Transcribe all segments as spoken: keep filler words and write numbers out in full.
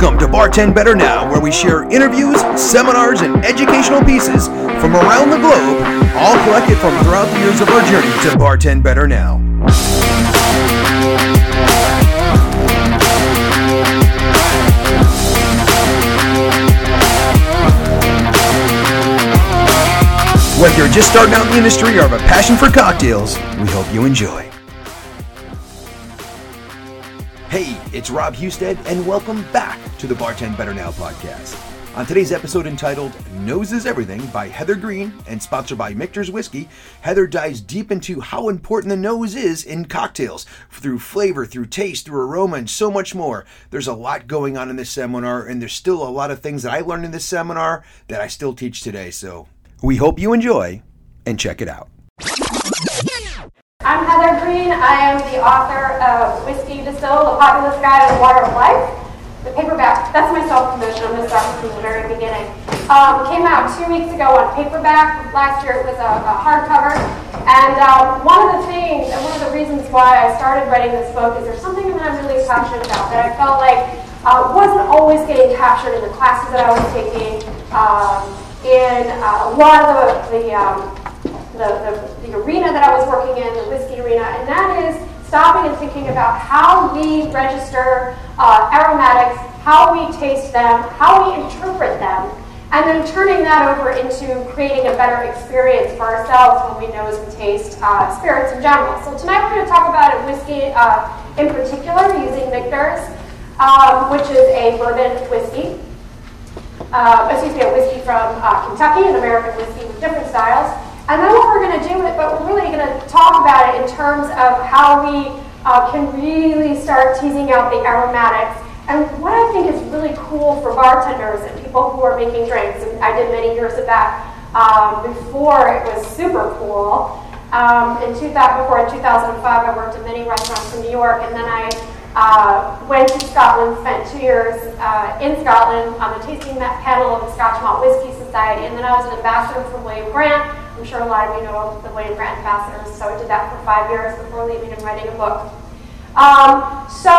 Welcome to Bartend Better Now, where we share interviews, seminars, and educational pieces from around the globe, all collected from throughout the years of our journey to Bartend Better Now. Whether you're just starting out in the industry or have a passion for cocktails, we hope you enjoy. Hey, it's Rob Husted, and welcome back to the Bartend Better Now podcast. On today's episode entitled Nose is Everything by Heather Green and sponsored by Michter's Whiskey, Heather dives deep into how important the nose is in cocktails, through flavor, through taste, through aroma, and so much more. There's a lot going on in this seminar, and there's still a lot of things that I learned in this seminar that I still teach today, so we hope you enjoy and check it out. I'm Heather Green. I am the author of Whiskey Distilled, A Populist Guide to the Water of Life. The paperback, that's my self-promotion. I'm going to start from the very beginning. Um, came out two weeks ago on paperback. Last year it was a, a hardcover. And um, one of the things, and one of the reasons why I started writing this book is there's something that I'm really passionate about that I felt like uh, wasn't always getting captured in the classes that I was taking, um, in uh, a lot of the, the um, The, the, the arena that I was working in, the whiskey arena, and that is stopping and thinking about how we register uh, aromatics, how we taste them, how we interpret them, and then turning that over into creating a better experience for ourselves when we nose and taste uh, spirits in general. So tonight we're going to talk about a whiskey uh, in particular using Michter's, um, which is a bourbon whiskey. Uh, excuse me, a whiskey from uh, Kentucky, an American whiskey with different styles. And then what we're going to do with it, but we're really going to talk about it in terms of how we uh, can really start teasing out the aromatics. And what I think is really cool for bartenders and people who are making drinks, and I did many years of that um, before it was super cool. Um, in two thousand, before in two thousand five, I worked in many restaurants in New York, and then I uh, went to Scotland, spent two years uh, in Scotland on the tasting panel of the Scotch Malt Whisky Society, and then I was an ambassador for William Grant. I'm sure a lot of you know the William Grant ambassadors, so I did that for five years before leaving and writing a book. Um, so,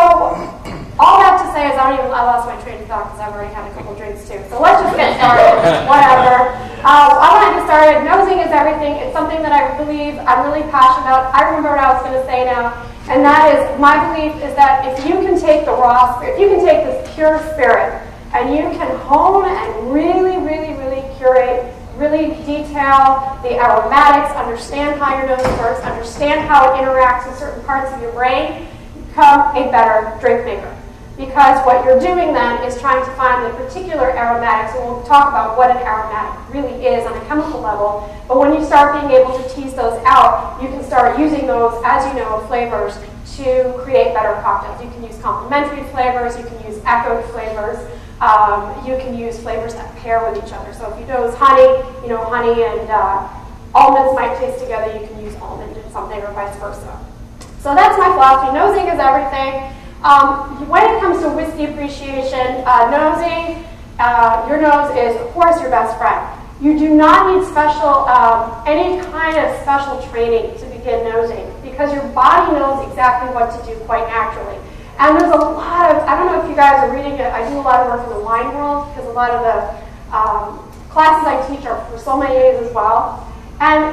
all that to say is I don't even, I lost my train of thought because I've already had a couple drinks too. So let's just get started, whatever. Uh, I want to get started. Nosing is everything. It's something that I believe I'm really passionate about. I remember what I was going to say now, and that is, my belief is that if you can take the raw spirit, if you can take this pure spirit, and you can hone and really, really, really curate, really detail the aromatics, understand how your nose works, understand how it interacts with certain parts of your brain, become a better drink maker. Because what you're doing then is trying to find the particular aromatics, and we'll talk about what an aromatic really is on a chemical level, but when you start being able to tease those out, you can start using those, as you know, flavors to create better cocktails. You can use complementary flavors, you can use echoed flavors, Um, you can use flavors that pair with each other. So if you nose honey, you know, honey and uh, almonds might taste together, you can use almond and something or vice versa. So that's my philosophy. Nosing is everything. Um, when it comes to whiskey appreciation, uh, nosing, uh, your nose is, of course, your best friend. You do not need special, um, any kind of special training to begin nosing because your body knows exactly what to do quite naturally. And there's a lot of, I don't know if you guys are reading it, I do a lot of work in the wine world because a lot of the um, classes I teach are for sommeliers as well. And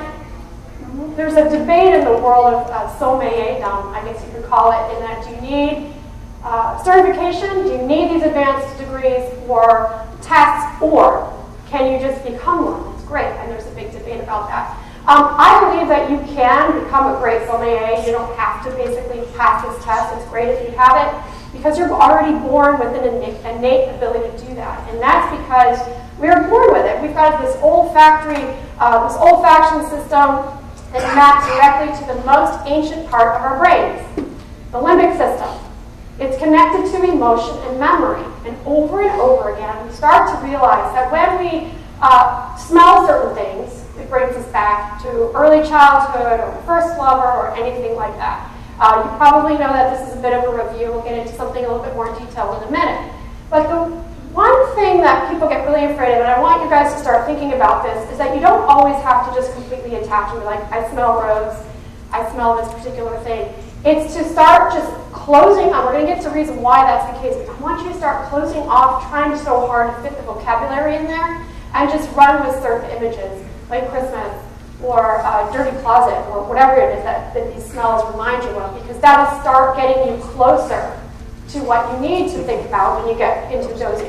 there's a debate in the world of uh, sommelierdom, I guess you could call it, in that do you need uh, certification, do you need these advanced degrees for tests, or can you just become one? It's great, and there's a big debate about that. Um, I believe that you can become a great sommelier. You don't have to basically pass this test. It's great if you have it because you're already born with an innate, innate ability to do that. And that's because we are born with it. We've got this olfactory, uh, this olfaction system that maps directly to the most ancient part of our brains, the limbic system. It's connected to emotion and memory. And over and over again, we start to realize that when we uh, smell certain things, it brings us back to early childhood or first lover or anything like that. Uh, you probably know that this is a bit of a review. We'll get into something a little bit more detail in a minute. But the one thing that people get really afraid of, and I want you guys to start thinking about this, is that you don't always have to just completely attach and be like, I smell rose, I smell this particular thing. It's to start just closing on, we're going to get to the reason why that's the case, but I want you to start closing off, trying so hard to fit the vocabulary in there, and just run with certain images, like Christmas, or uh, dirty closet, or whatever it is that, that these smells remind you of, because that'll start getting you closer to what you need to think about when you get into dosing.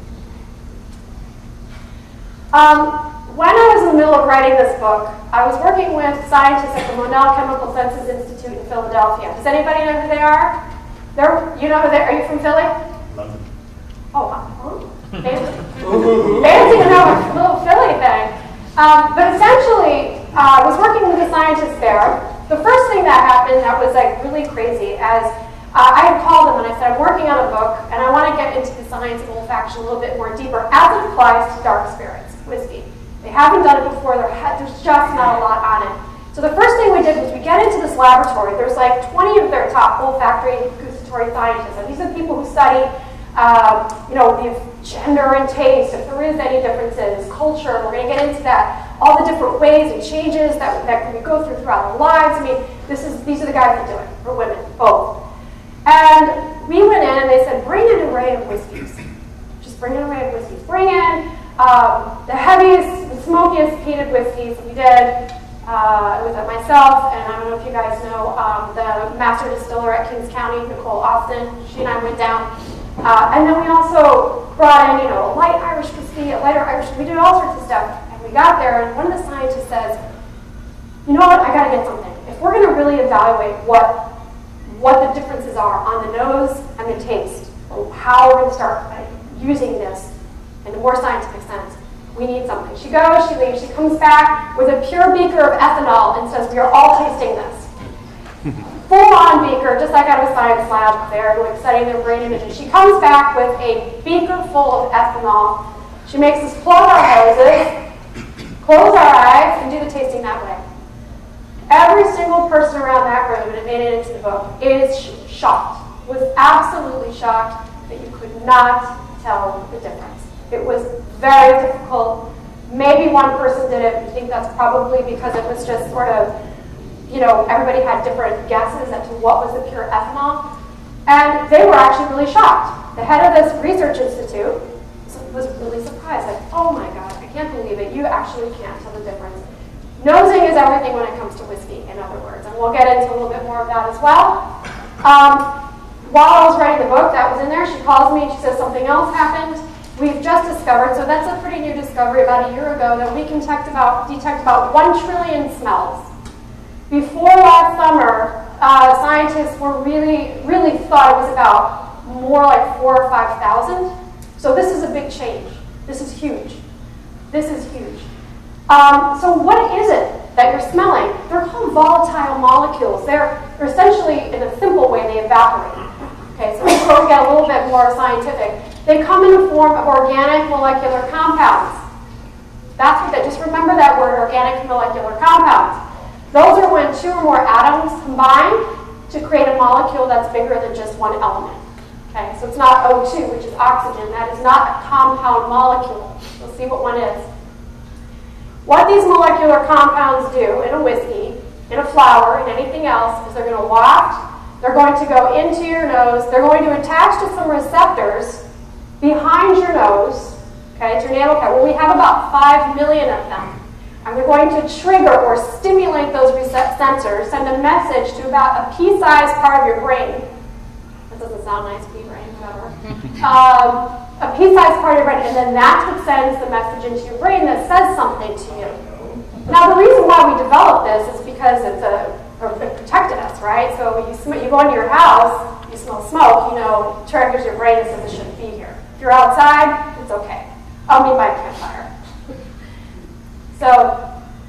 Um, when I was in the middle of writing this book, I was working with scientists at the Monell Chemical Senses Institute in Philadelphia. Does anybody know who they are? They're, you know who they are? Are you from Philly? London. Oh, oh. Fancy. Fancy to know a little Philly thing. Um, but essentially, uh, I was working with the scientists there. The first thing that happened that was like really crazy, as uh, I had called them and I said, I'm working on a book and I want to get into the science of olfaction a little bit more deeper as it applies to dark spirits, whiskey. They haven't done it before, there's just not a lot on it. So the first thing we did was we get into this laboratory. There's like twenty of their top olfactory gustatory scientists, and these are people who study um, you know, the gender and taste, if there is any differences, culture. We're going to get into that, all the different ways and changes that, that we go through throughout our lives. I mean, this is these are the guys that do it, or women, both. And we went in and they said, bring an array of whiskeys. Just bring an array of whiskeys. Bring in um, the heaviest, the smokiest peated whiskeys that we did. Uh, it was at myself, and I don't know if you guys know um, the master distiller at Kings County, Nicole Austin. She and I went down. Uh, and then we also brought in, you know, a light Irish whiskey, a lighter Irish whiskey. We did all sorts of stuff. And we got there, and one of the scientists says, you know what, I got to get something. If we're going to really evaluate what what the differences are on the nose and the taste, or how we're going to start uh, using this in a more scientific sense, we need something. She goes, she leaves, she comes back with a pure beaker of ethanol and says, we are all tasting this. Full-on beaker, just like out of a science lab, they're like studying their brain images. She comes back with a beaker full of ethanol. She makes us plug our noses, close our eyes, and do the tasting that way. Every single person around that room, and it made it into the book, is shocked, was absolutely shocked that you could not tell the difference. It was very difficult. Maybe one person did it. I think that's probably because it was just sort of, you know, everybody had different guesses as to what was the pure ethanol. And they were actually really shocked. The head of this research institute was really surprised, like, oh my God, I can't believe it. You actually can't tell the difference. Nosing is everything when it comes to whiskey, in other words. And we'll get into a little bit more of that as well. Um, while I was writing the book, that was in there, she calls me and she says something else happened. We've just discovered, so that's a pretty new discovery about a year ago, that we can detect about, detect about one trillion smells. Before last summer, uh, scientists were really, really thought it was about more like four or five thousand. So this is a big change. This is huge. This is huge. Um, so what is it that you're smelling? They're called volatile molecules. They're, they're essentially, in a simple way, they evaporate. Okay, so before we get a little bit more scientific, they come in the form of organic molecular compounds. That's what that, just remember that word, organic molecular compounds. Those are when two or more atoms combine to create a molecule that's bigger than just one element. Okay, so it's not O two, which is oxygen. That is not a compound molecule. We'll see what one is. What these molecular compounds do in a whiskey, in a flower, in anything else, is they're going to waft, they're going to go into your nose, they're going to attach to some receptors behind your nose, okay, it's your nasal cavity. Well, we have about five million of them. And we're going to trigger or stimulate those recept sensors, send a message to about a pea-sized part of your brain. That doesn't sound nice, pea brain, whatever. um, a pea-sized part of your brain, and then that's what sends the message into your brain that says something to you. Now, the reason why we developed this is because it's a, it protected us, right? So you, sm you go into your house, you smell smoke, you know, triggers your brain and says it shouldn't be here. If you're outside, it's okay. I mean by a campfire. So,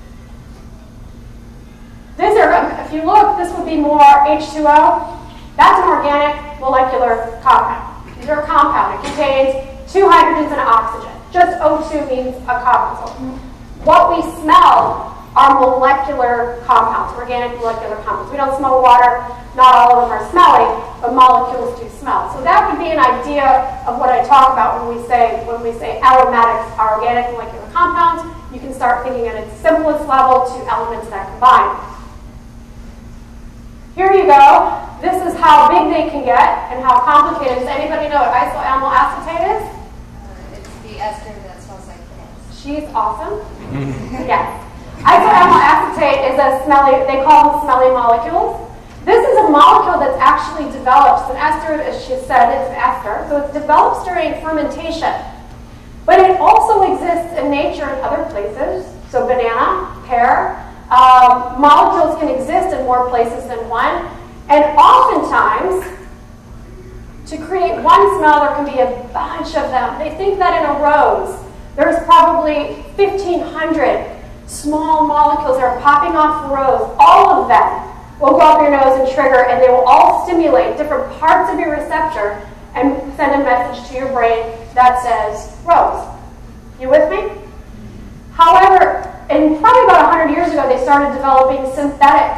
these are, if you look, this would be more H two O. That's an organic molecular compound. These are a compound. It contains two hydrogens and an oxygen. Just O two means a compound. So what we smell are molecular compounds, organic molecular compounds. We don't smell water. Not all of them are smelling, but molecules do smell. So that would be an idea of what I talk about when we say when we say aromatics are organic molecular compounds. You can start thinking at its simplest level to elements that combine. Here you go. This is how big they can get and how complicated. Does anybody know what isoamyl acetate is? Uh, it's the ester that smells like piss. She's awesome. Yes. Isoamyl acetate is a smelly, they call them smelly molecules. This is a molecule that's actually developed. It's an ester, as she said, it's an ester. So it develops during fermentation. But it also exists in nature in other places. So banana, pear, um, molecules can exist in more places than one. And oftentimes, to create one smell, there can be a bunch of them. They think that in a rose, there's probably fifteen hundred small molecules that are popping off the rose. All of them will go up your nose and trigger, and they will all stimulate different parts of your receptor and send a message to your brain that says, rose. You with me? However, in probably about one hundred years ago, they started developing synthetic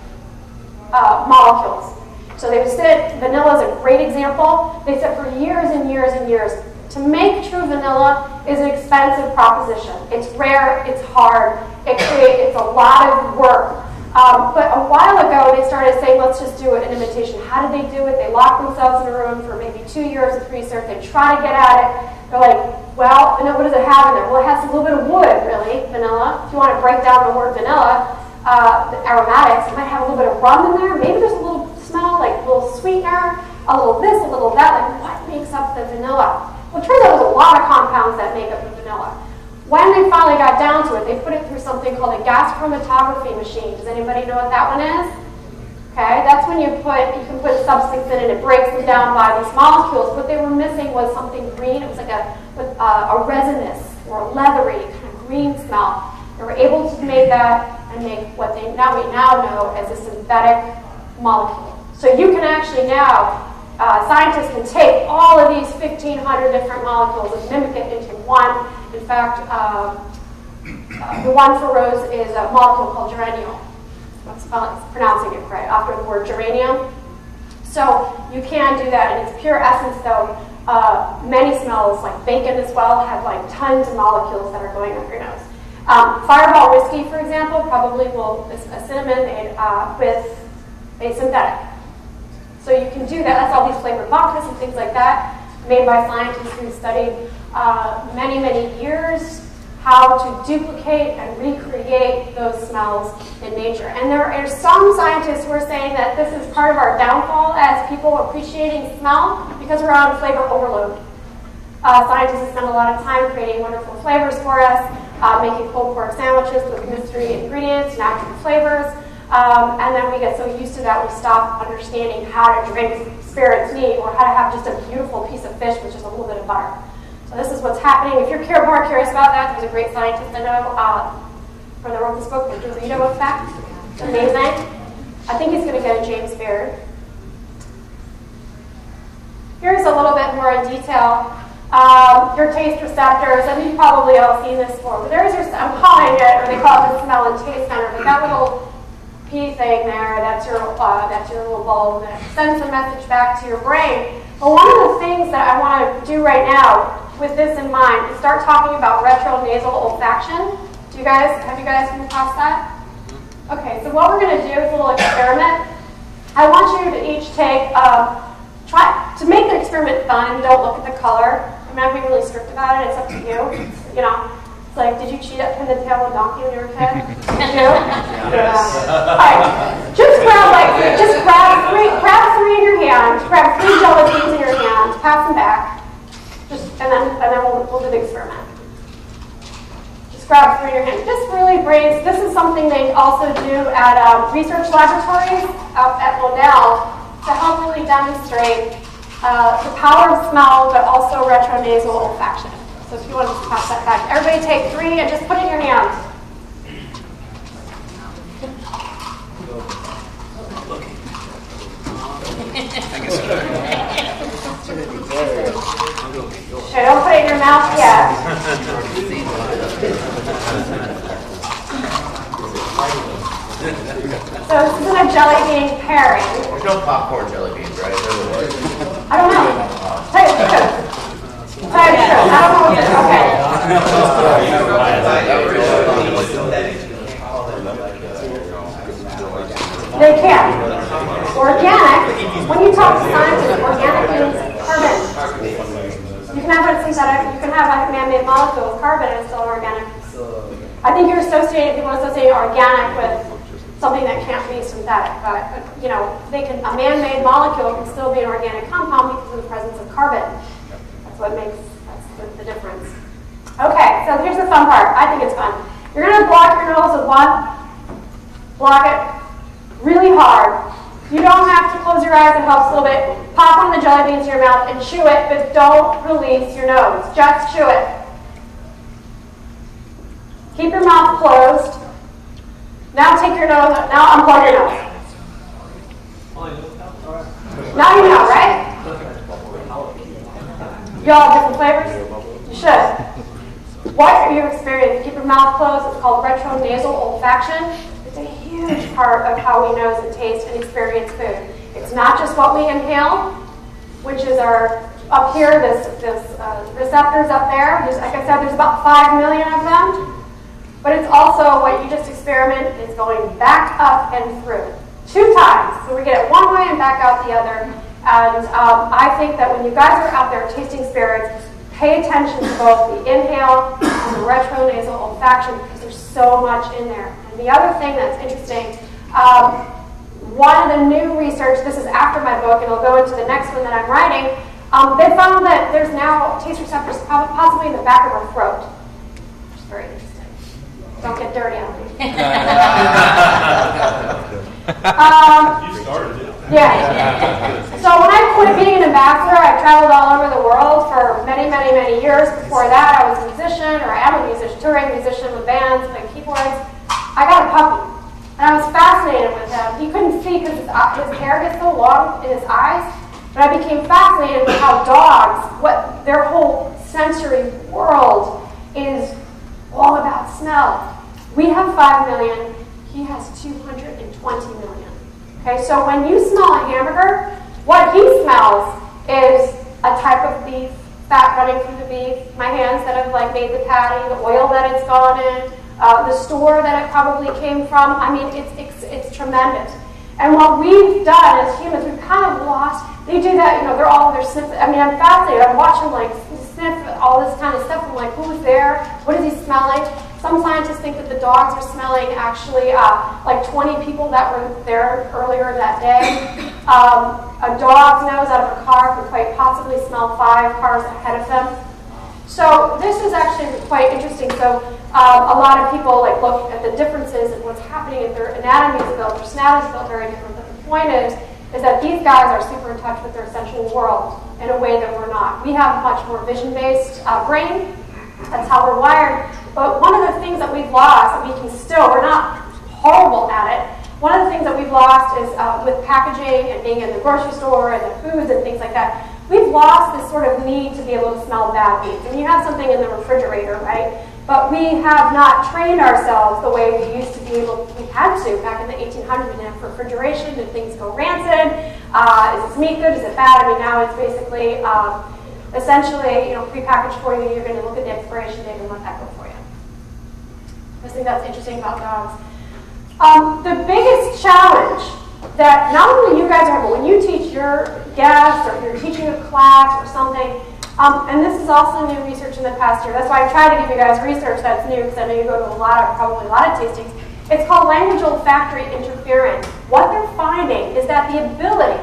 uh, molecules. So they said vanilla is a great example. They said for years and years and years, to make true vanilla is an expensive proposition. It's rare, it's hard, it creates, it's a lot of work. Um, but a while ago, they started saying, let's just do an imitation. How did they do it? They locked themselves in a room for maybe two years of research. They try to get at it. They're like, well, vanilla, what does it have in there? Well, it has a little bit of wood, really, vanilla. If you want to break down the word vanilla, uh, the aromatics, it might have a little bit of rum in there. Maybe there's a little smell, like a little sweetener, a little this, a little that. Like, what makes up the vanilla? Well, it turns out there's a lot of compounds that make up the vanilla. When they finally got down to it, they put it through something called a gas chromatography machine. Does anybody know what that one is? Okay, that's when you put, you can put substance in and it breaks them down by these molecules. What they were missing was something green. It was like a, uh, a resinous or a leathery kind of green smell. They were able to make that and make what they now we now know as a synthetic molecule. So you can actually now, uh, scientists can take all of these fifteen hundred different molecules and mimic it into one. In fact, um, uh, the one for rose is a molecule called geraniol. I'm pronouncing it correct, after the word geranium. So you can do that in its pure essence, though. Uh, many smells, like bacon as well, have like tons of molecules that are going up your nose. Um, Fireball whiskey, for example, probably will a cinnamon made uh, with a synthetic. So you can do that. That's all these flavored vodkas and things like that, made by scientists who studied uh, many, many years how to duplicate and recreate those smells in nature. And there are some scientists who are saying that this is part of our downfall as people appreciating smell because we're on flavor overload. Uh, scientists have spent a lot of time creating wonderful flavors for us, uh, making pulled pork sandwiches with mystery ingredients, natural flavors, um, and then we get so used to that we stop understanding how to drink spirits neat or how to have just a beautiful piece of fish with just a little bit of butter. So this is what's happening. If you're more curious about that, there's a great scientist I know uh, that wrote this book, the Dorito Effect. It's amazing. I think he's going to get a James Beard. Here's a little bit more in detail. Um, your taste receptors, and you've probably all seen this before, but there's your, I'm calling it, or they call it the smell and taste center, but that little P thing there, that's your, uh, that's your little bulb that sends a message back to your brain. But one of the things that I want to do right now, with this in mind, is start talking about retronasal olfaction. Do you guys, have you guys come across that? Okay, so what we're going to do is a little experiment. I want you to each take, um, try, to make the experiment fun, don't look at the color. I'm not being really strict about it, it's up to you. You know, it's like, did you cheat at pin the tail of a donkey when you were a kid? Did you? Yeah. All right, just grab like, just grab three, grab three in your hand, grab three jelly beans in your hand, pass them back. Just, and then, and then we'll, we'll do the experiment. Just grab three in your hand. Just really brings, this is something they also do at um, research laboratories out at Monell to help really demonstrate uh, the power of smell, but also retronasal olfaction. So if you want to pass that back. Everybody take three and just put it in your hand. Okay, don't put it in your mouth yet. So this is a jelly bean pairing. There's no popcorn jelly beans, right? I don't know. Tell you the truth. Tell you the truth. I don't know what this is. Okay. They can. You can have a synthetic, you can have a man-made molecule with carbon and it's still organic. I think you're associating, people associate organic with something that can't be synthetic, but you know, they can, a man-made molecule can still be an organic compound because of the presence of carbon. That's what makes, that's the, the difference. Okay, so here's the fun part. I think it's fun. You're gonna block your nose with one, block it really hard. You don't have to close your eyes, it helps a little bit. Pop one of the jelly beans in your mouth and chew it, but don't release your nose. Just chew it. Keep your mouth closed. Now take your nose, now unplug your nose. Now you know, right? You all have different flavors? You should. What are you experiencing? Keep your mouth closed. It's called retronasal olfaction. It's a huge part of how we nose and taste and experience food. It's not just what we inhale, which is our, up here, this, this uh, receptors up there. There's, like I said, there's about five million of them. But it's also what you just experiment is going back up and through. Two times. So we get it one way and back out the other. And um, I think that when you guys are out there tasting spirits, pay attention to both the inhale and the retronasal olfaction because there's so much in there. And the other thing that's interesting, um, one of the new research, this is after my book, and I'll go into the next one that I'm writing, um, they found that there's now taste receptors possibly in the back of our throat, which is very interesting. Don't get dirty on me. um, you started it. Yeah. So when I quit being an ambassador, I traveled all over the world for many, many, many years. Before that, I was a musician, or I am a musician, touring musician with bands, playing keyboards. I got a puppy, and I was fascinated with him. He couldn't see because his, his hair gets so long in his eyes, but I became fascinated with how dogs, what their whole sensory world is all about smell. We have five million, he has two hundred twenty million. Okay, so when you smell a hamburger, what he smells is a type of beef, fat running through the beef, my hands that have like made the patty, the oil that it's gone in, uh, the store that it probably came from. I mean, it's, it's, it's tremendous. And what we've done as humans, we've kind of lost, they do that, you know, they're all, they're sniffing. I mean, I'm fascinated. I'm watching like sniff all this kind of stuff. I'm like, who's there? What is he smelling? Some scientists think that the dogs are smelling actually uh, like twenty people that were there earlier that day. Um, a dog's nose out of a car could quite possibly smell five cars ahead of them. So this is actually quite interesting. So um, a lot of people like look at the differences in what's happening if their anatomy is built, their snout is built very different. But the point is, is that these guys are super in touch with their sensual world in a way that we're not. We have much more vision-based uh, brain. That's how we're wired. But one of the things that we've lost, and we can still, we're not horrible at it, one of the things that we've lost is uh, with packaging and being in the grocery store and the foods and things like that, we've lost this sort of need to be able to smell bad meat. And you have something in the refrigerator, right? But we have not trained ourselves the way we used to be able, we had to. Back in the eighteen hundreds, we didn't have refrigeration. Did things go rancid? Uh, is this meat good? Is it bad? I mean, now it's basically, um, essentially, you know, prepackaged for you. You're going to look at the expiration date and let that go for you. I think that's interesting about dogs. Um, the biggest challenge that not only you guys are, but when you teach your guests or if you're teaching a class or something, um, and this is also new research in the past year. That's why I try to give you guys research that's new because I know you go to a lot of, probably a lot of tastings. It's called language olfactory interference. What they're finding is that the ability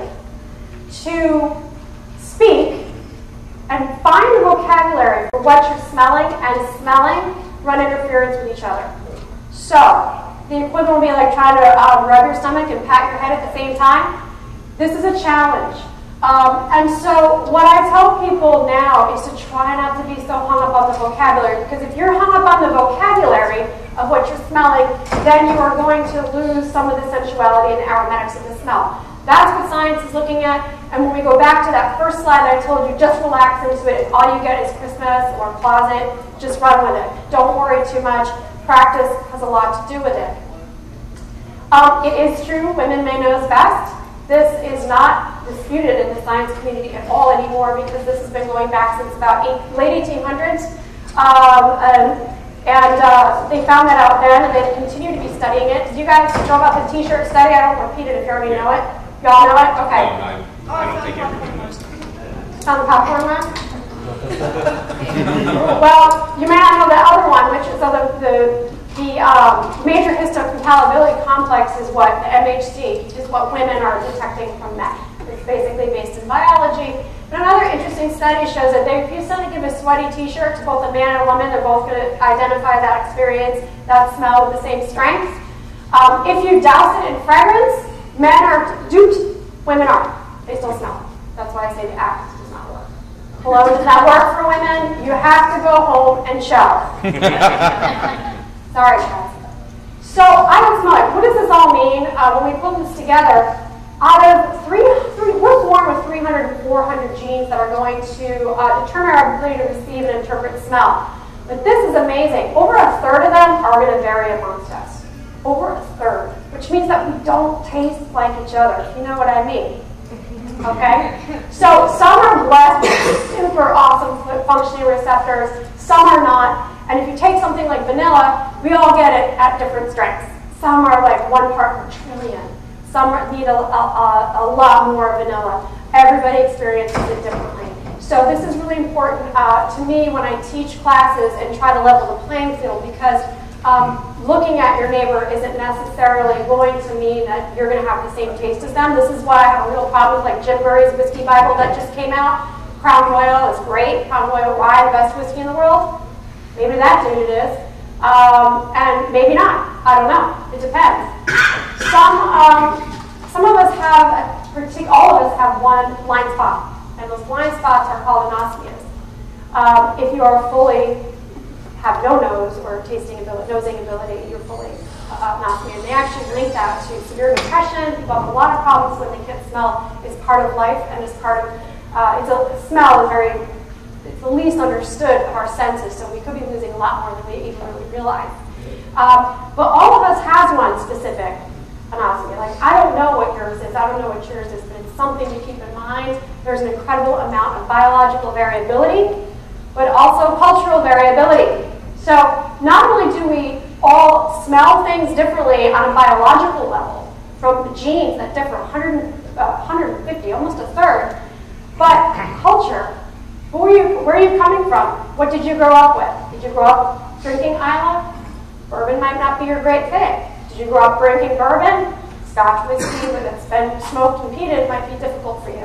to speak and find the vocabulary for what you're smelling and smelling run interference with each other. So, the equivalent would be like trying to um, rub your stomach and pat your head at the same time. This is a challenge. Um, and so, what I tell people now is to try not to be so hung up on the vocabulary, because if you're hung up on the vocabulary of what you're smelling, then you are going to lose some of the sensuality and the aromatics of the smell. That's what science is looking at. And when we go back to that first slide that I told you, just relax into it. If all you get is Christmas or closet, just run with it. Don't worry too much. Practice has a lot to do with it. Um, it is true, women may nose best. This is not disputed in the science community at all anymore because this has been going back since about eight, late eighteen hundreds. Um, and and uh, they found that out then, and they continue to be studying it. Did you guys know about the T-shirt study? I don't repeat it if you already know it. Y'all know it? Okay. I, I don't think everybody knows that. It's on the popcorn one? Well, you may not know the other one, which is so the the, the um, major histocompatibility complex is what the M H C is what women are detecting from men. It's basically based in biology. But another interesting study shows that they, if you suddenly give a sweaty T-shirt to both a man and a woman, they're both going to identify that experience, that smell with the same strength. Um, if you douse it in fragrance, men are duped, women aren't. They still smell. That's why I say the act does not work. Cologne does not work for women. You have to go home and shower. Sorry, guys. So I don't smell it. What does this all mean? Uh, when we put this together, out of three, three, we're born with three hundred to four hundred genes that are going to uh, determine our ability to receive and interpret smell. But this is amazing. Over a third of them are going to vary amongst us. Over a third, which means that we don't taste like each other. You know what I mean? Okay? So some are blessed with super awesome functioning receptors. Some are not. And if you take something like vanilla, we all get it at different strengths. Some are like one part per trillion. Some need a, a, a lot more vanilla. Everybody experiences it differently. So this is really important uh, to me when I teach classes and try to level the playing field, because um, looking at your neighbor isn't necessarily going to mean that you're going to have the same taste as them. This is why I have a real problem with like Jim Murray's Whiskey Bible that just came out. Crown Royal is great. Crown Royal Rye, the best whiskey in the world. Maybe that dude it is. Um, and maybe not. I don't know. It depends. Some um, some of us have, particularly all of us have one blind spot, and those blind spots are called anosmias. Um, if you are fully have no nose or tasting ability, nosing ability, you're fully uh, anosmia. And they actually link that to severe depression. People have a lot of problems when they can't smell. It's part of life, and it's part of uh, it's a smell is very. It's the least understood of our senses, so we could be losing a lot more than we even really realize. Um, but all of us has one specific anosmia. Like, I don't know what yours is, I don't know what yours is, but it's something to keep in mind. There's an incredible amount of biological variability, but also cultural variability. So not only do we all smell things differently on a biological level, from genes that differ one hundred, uh, one hundred fifty, almost a third, but culture. Who are you, where are you coming from? What did you grow up with? Did you grow up drinking Islay? Bourbon might not be your great thing. Did you grow up drinking bourbon? Scotch whiskey that's been smoked and peated might be difficult for you.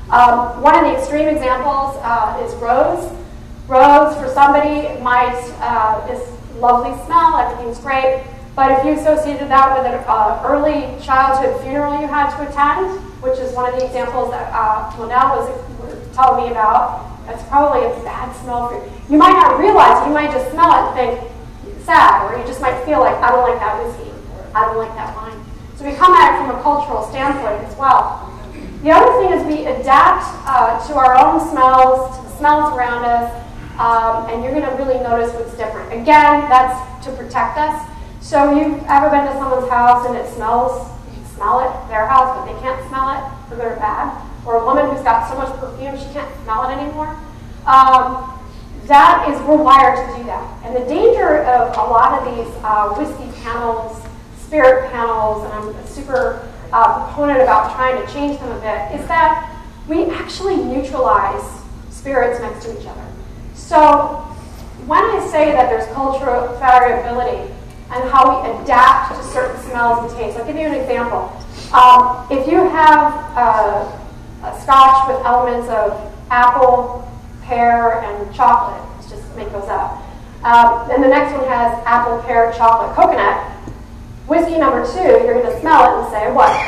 Um, one of the extreme examples uh, is rose. Rose, for somebody, might uh, is lovely smell, everything's great, but if you associated that with an uh, early childhood funeral you had to attend, which is one of the examples that uh, Monel was, was telling me about, that's probably a bad smell for you. You might not realize, you might just smell it and think, sad, or you just might feel like, I don't like that whiskey, I don't like that wine. So we come at it from a cultural standpoint as well. The other thing is we adapt uh, to our own smells, to the smells around us, um, and you're going to really notice what's different. Again, that's to protect us. So you've ever been to someone's house and it smells, you can smell it, their house, but they can't smell it, for good or bad. Or a woman who's got so much perfume she can't smell it anymore. Um, that is, we're wired to do that. And the danger of a lot of these uh, whiskey panels, spirit panels, and I'm a super uh, proponent about trying to change them a bit, is that we actually neutralize spirits next to each other. So when I say that there's cultural variability and how we adapt to certain smells and tastes, I'll give you an example. Um, if you have uh, a scotch with elements of apple, pear, and chocolate, let's just make those up. Um, and the next one has apple, pear, chocolate, coconut. Whiskey number two, you're going to smell it and say, what?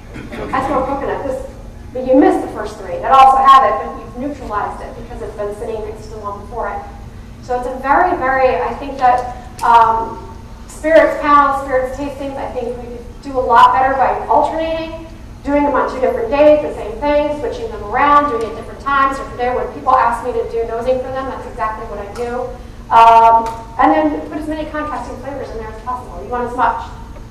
I smell coconut. This, but you missed the first three that also have it, but you've neutralized it because it's been sitting next to the one before it. So it's a very, very, I think that um, spirits panels, spirits tastings, I think we could do a lot better by alternating, doing them on two different days, the same thing, switching them around, doing it at different times. Or today, when people ask me to do nosing for them, that's exactly what I do. Um, and then put as many contrasting flavors in there as possible. You want as much.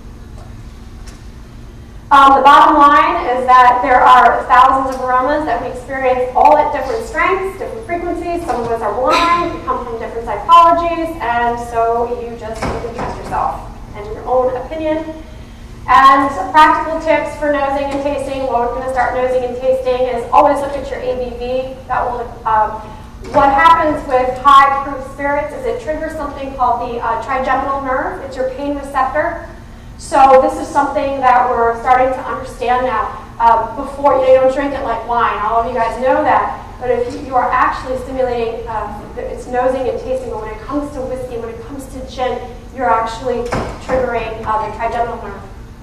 Um, the bottom line is that there are thousands of aromas that we experience all at different strengths, different frequencies. Some of us are blind, we come from different psychologies, and so you just need to trust yourself and your own opinion. And some practical tips for nosing and tasting. Well, we're going to start nosing and tasting is always look at your A B V. That will um, What happens with high-proof spirits is it triggers something called the uh, trigeminal nerve. It's your pain receptor. So this is something that we're starting to understand now. Uh, before, you know, you don't drink it like wine. All of you guys know that. But if you, you are actually stimulating, uh, it's nosing and tasting, but when it comes to whiskey, when it comes to gin, you're actually triggering uh, the trigeminal nerve.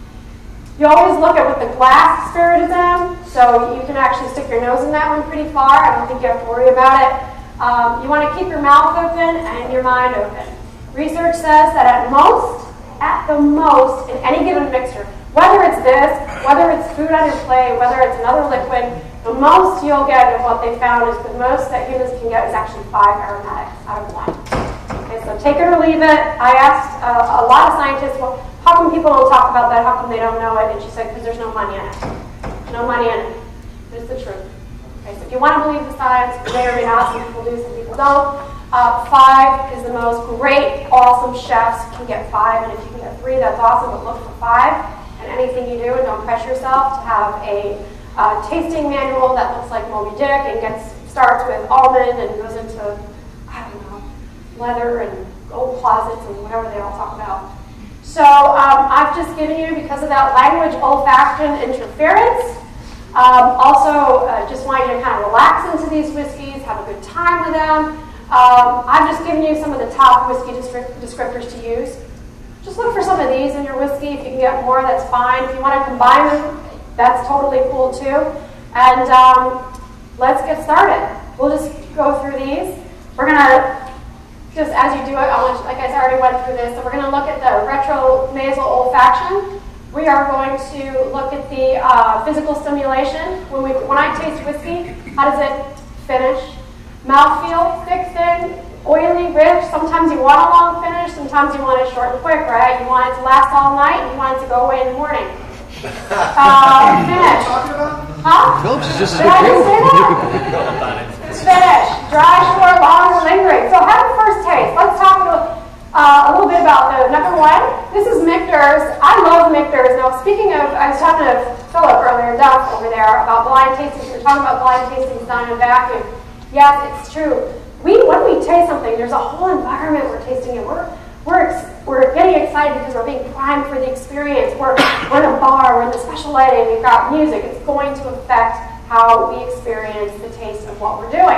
You always look at what the glass spirit is in, so you can actually stick your nose in that one pretty far. I don't think you have to worry about it. Um, you want to keep your mouth open and your mind open. Research says that at most, at the most, in any given mixture, whether it's this, whether it's food on your plate, whether it's another liquid, the most you'll get of what they found is the most that humans can get is actually five aromatics out of one. Okay, so take it or leave it. I asked uh, a lot of scientists, well, how come people don't talk about that? How come they don't know it? And she said, because there's no money in it. No money in it. It's the truth. Okay, so if you want to believe the science, you may or may not. Some people do, some people don't. Uh, five is the most. Great, awesome chefs can get five, and if you can get three, that's awesome, but look for five. And anything you do, and don't pressure yourself to have a uh, tasting manual that looks like Moby Dick and gets starts with almond and goes into, I don't know, leather and gold closets and whatever they all talk about. So um, I've just given you, because of that language, olfaction interference. Um, also, uh, just want you to kind of relax into these whiskeys, have a good time with them. Um, I've just given you some of the top whiskey descriptors to use. Just look for some of these in your whiskey. If you can get more, that's fine. If you want to combine them, that's totally cool too. And um, let's get started. We'll just go through these. We're going to, just as you do it, I want you, like I already went through this, so we're going to look at the retronasal olfaction. We are going to look at the uh, physical stimulation. When, we, when I taste whiskey, how does it finish? Mouthfeel, thick, thin, oily, rich. Sometimes you want a long finish, sometimes you want it short and quick, right? You want it to last all night, and you want it to go away in the morning. Uh, finish. Huh? Phillips is just Did I just say that? Finish. Dry, short, long, or lingering. So have a first taste. Let's talk a little, uh, a little bit about the number one. This is Michter's. I love Michter's. Now, speaking of, I was talking to Philip earlier, Duff over there, about blind tastings. We were talking about blind tastings done in a vacuum. Yes, it's true. We, when we taste something, there's a whole environment we're tasting in. We're, we're, we're getting excited because we're being primed for the experience. We're, we're in a bar, we're in the special lighting, we've got music. It's going to affect how we experience the taste of what we're doing.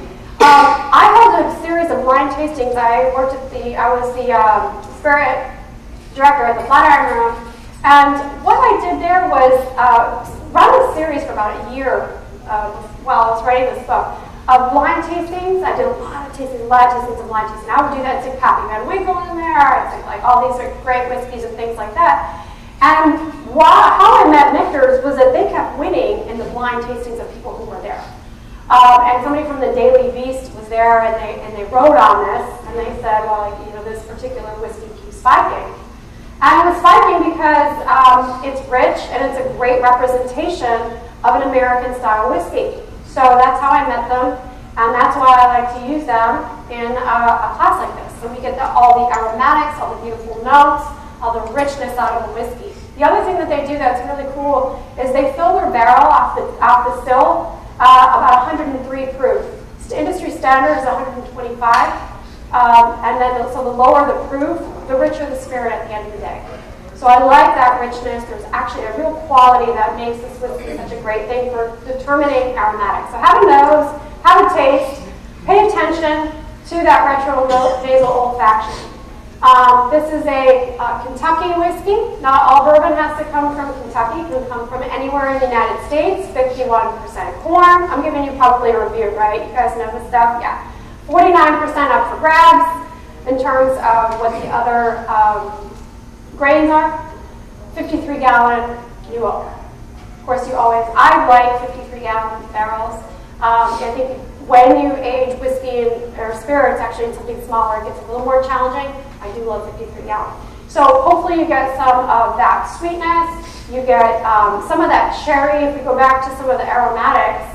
Um, I held a series of blind tastings. I worked at the, I was the um, spirit director at the Flatiron Room. And what I did there was uh, run a series for about a year uh, while I was writing this book. Of blind tastings, I did a lot of tastings, a lot of tastings of blind tastings. I would do that to Pappy Van Winkle in there. I'd stick like all these are great whiskeys and things like that. And why, how I met Michter's was that they kept winning in the blind tastings of people who were there. Um, and somebody from the Daily Beast was there, and they and they wrote on this, and they said, well, like, you know, this particular whiskey keeps spiking. And it was spiking because um, it's rich and it's a great representation of an American-style whiskey. So that's how I met them, and that's why I like to use them in a, a class like this. So we get the, all the aromatics, all the beautiful notes, all the richness out of the whiskey. The other thing that they do that's really cool is they fill their barrel off the, off the still uh, about one hundred three proof. The industry standard is one hundred twenty-five, um, and then the, so the lower the proof, the richer the spirit at the end of the day. So I like that richness. There's actually a real quality that makes this whiskey such a great thing for determining aromatics. So have a nose, have a taste, pay attention to that retronasal olfaction. Um, this is a uh, Kentucky whiskey. Not all bourbon has to come from Kentucky. It can come from anywhere in the United States. fifty-one percent corn. I'm giving you probably a review, right? You guys know this stuff? Yeah. forty-nine percent up for grabs in terms of what the other um, grains are. fifty-three gallon new oak. Of course, you always, I like fifty-three gallon barrels. Um, I think when you age whiskey and, or spirits actually in something smaller, it gets a little more challenging. I do love fifty-three gallon. So hopefully you get some of that sweetness. You get um, some of that cherry. If we go back to some of the aromatics,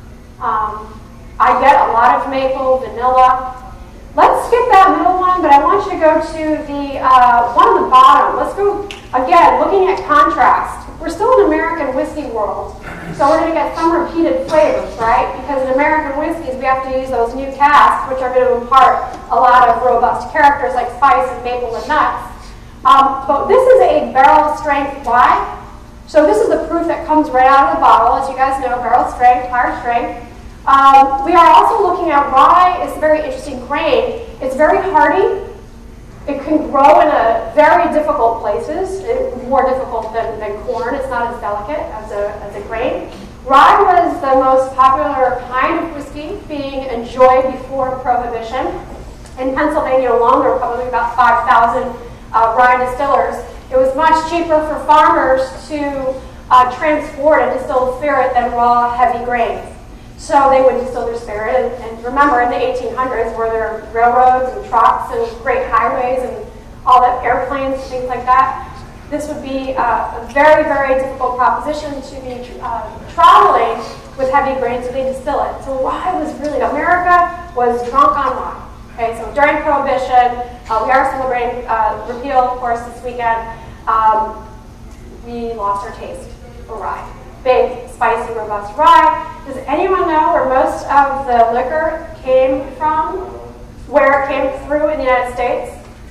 um, I get a lot of maple, vanilla. Let's skip that middle one, but I want you to go to the uh, one on the bottom. Let's go, again, looking at contrast. We're still in American whiskey world. So we're going to get some repeated flavors, right? Because in American whiskeys, we have to use those new casks, which are going to impart a lot of robust characters like spice and maple and nuts. Um, but this is a barrel strength rye. So this is the proof that comes right out of the bottle. As you guys know, barrel strength, hard strength. Um, we are also looking at rye. It's a very interesting grain. It's very hardy. It can grow in a very difficult places, it, more difficult than, than corn. It's not as delicate as a, as a grain. Rye was the most popular kind of whiskey being enjoyed before Prohibition. In Pennsylvania alone, there were probably about five thousand uh, rye distillers. It was much cheaper for farmers to uh, transport and distill spirit than raw, heavy grains. So they would distill their spirit, and, and remember in the eighteen hundreds where there were railroads and trucks and great highways and all that, airplanes and things like that, this would be uh, a very, very difficult proposition to be uh, traveling with heavy grains, so they distill it. So rye was really, America was drunk on rye. Okay, so during Prohibition, uh, we are celebrating uh, repeal, of course, this weekend. Um, we lost our taste for rye. Big, spicy, robust rye. Does anyone know where most of the liquor came from? Where it came through in the United States?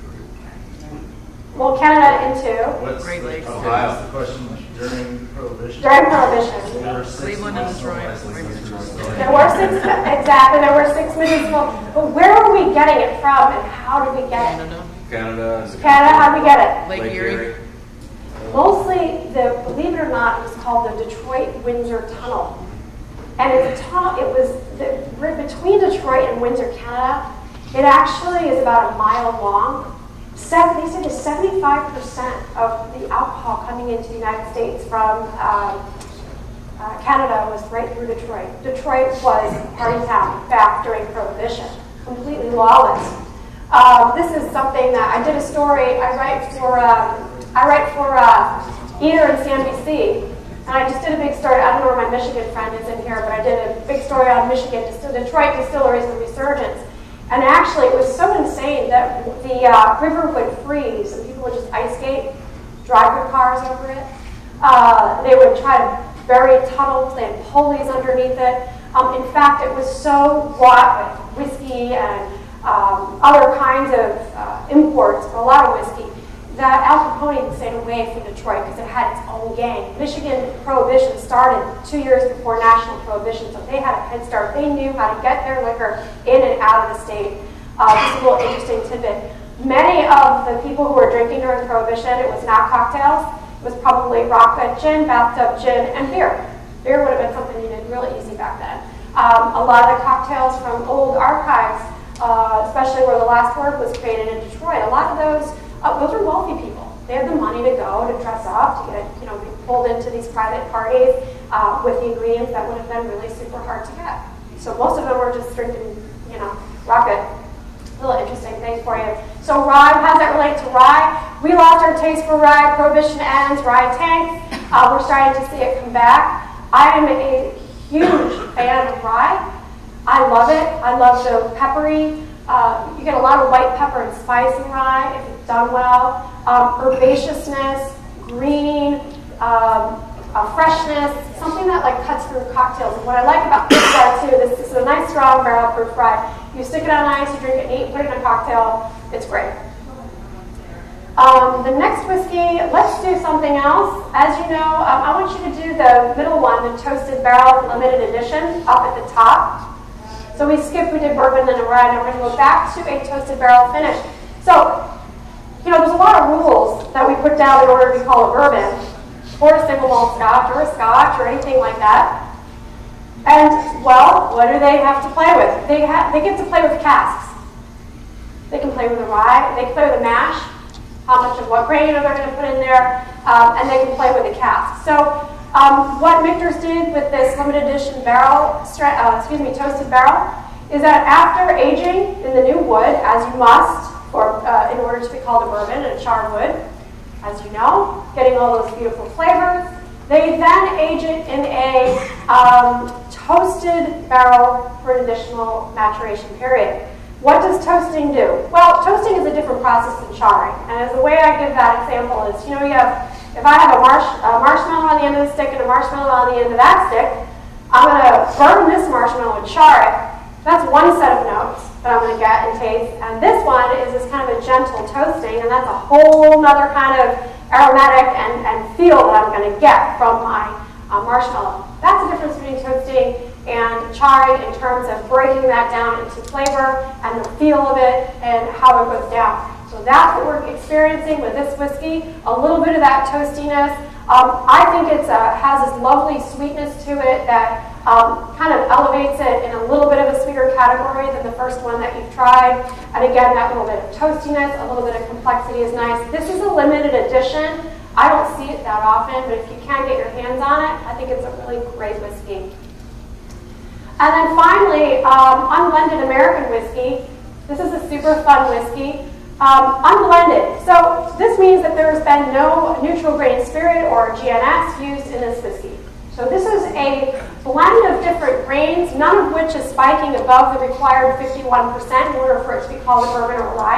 Well, Canada into. What's Great the, Lakes. oh, I asked the question during Prohibition. During Prohibition. There were six Cleveland and municipal Detroit. licenses. There were six, exactly, there were six municipal, but where are we getting it from and how did we get it? Canada, Canada. is- Canada, how did we get it? Lake Lake Erie. Erie. Mostly, the, believe it or not, it was called the Detroit-Windsor Tunnel. And it's a tunnel, it was the, between Detroit and Windsor, Canada. It actually is about a mile long. Seven, they said that seventy-five percent of the alcohol coming into the United States from um, uh, Canada was right through Detroit. Detroit was a party town back during Prohibition, completely lawless. Um, this is something that I did a story. I write for um, I write for uh, Eater and C N B C, and I just did a big story. I don't know where my Michigan friend is in here, but I did a big story on Michigan Detroit distilleries and resurgence. And actually, it was so insane that the uh, river would freeze, and people would just ice skate, drive their cars over it. Uh, they would try to bury tunnels. They had pulleys underneath it. Um, in fact, it was so wrought with whiskey and um, other kinds of uh, imports, a lot of whiskey, that Al Capone stayed away from Detroit because it had its own gang. Michigan Prohibition started two years before National Prohibition, so they had a head start. They knew how to get their liquor in and out of the state. Uh, this is a little interesting tidbit. Many of the people who were drinking during Prohibition, it was not cocktails. It was probably rockbed gin, bathtub gin, and beer. Beer would have been something you did really easy back then. Um, a lot of the cocktails from old archives, uh, especially where the last word was created in Detroit, a lot of those Uh, those are wealthy people. They had the money to go, to dress up, to get, you know, be pulled into these private parties uh, with the ingredients that would have been really super hard to get. So most of them were just drinking, you know, rocket. Little interesting thing for you. So rye, how does that relate to rye? We lost our taste for rye. Prohibition ends, rye tanks. Uh, we're starting to see it come back. I am a huge fan of rye. I love it. I love the peppery. Uh, you get a lot of white pepper and spice in rye if it's done well. Um, herbaceousness, green, um, uh, freshness, something that like cuts through cocktails. And what I like about this rye too, this, this is a nice strong barrel proof rye. You stick it on ice, you drink it neat, put it in a cocktail, it's great. Um, the next whiskey, let's do something else. As you know, um, I want you to do the middle one, the Toasted Barrel Limited Edition, up at the top. So we skipped, we did bourbon and a rye, and we're going to go back to a toasted barrel finish. So, you know, there's a lot of rules that we put down in order to be called a bourbon, or a single malt scotch, or a scotch, or anything like that. And, well, what do they have to play with? They, ha- they get to play with casks. They can play with the rye, they can play with the mash, how much of what grain are they going to put in there, um, and they can play with the cask. So, Um, what Michter's did with this limited edition barrel, uh, excuse me, toasted barrel, is that after aging in the new wood, as you must, for uh, in order to be called a bourbon and a charred wood, as you know, getting all those beautiful flavors, they then age it in a um, toasted barrel for an additional maturation period. What does toasting do? Well, toasting is a different process than charring, and as the way I give that example is, you know, you have if I have a, marsh, a marshmallow on the end of the stick and a marshmallow on the end of that stick, I'm going to burn this marshmallow and char it. That's one set of notes that I'm going to get and taste. And this one is this kind of a gentle toasting, and that's a whole other kind of aromatic and, and feel that I'm going to get from my uh, marshmallow. That's the difference between toasting and charring in terms of breaking that down into flavor and the feel of it and how it goes down. So that's what we're experiencing with this whiskey, a little bit of that toastiness. Um, I think it uh, has this lovely sweetness to it that um, kind of elevates it in a little bit of a sweeter category than the first one that you've tried. And again, that little bit of toastiness, a little bit of complexity is nice. This is a limited edition. I don't see it that often, but if you can get your hands on it, I think it's a really great whiskey. And then finally, um, unblended American whiskey. This is a super fun whiskey. Um, unblended. So this means that there's been no neutral grain spirit or G N S used in this whiskey. So this is a blend of different grains, none of which is spiking above the required fifty-one percent in order for it to be called a bourbon or rye.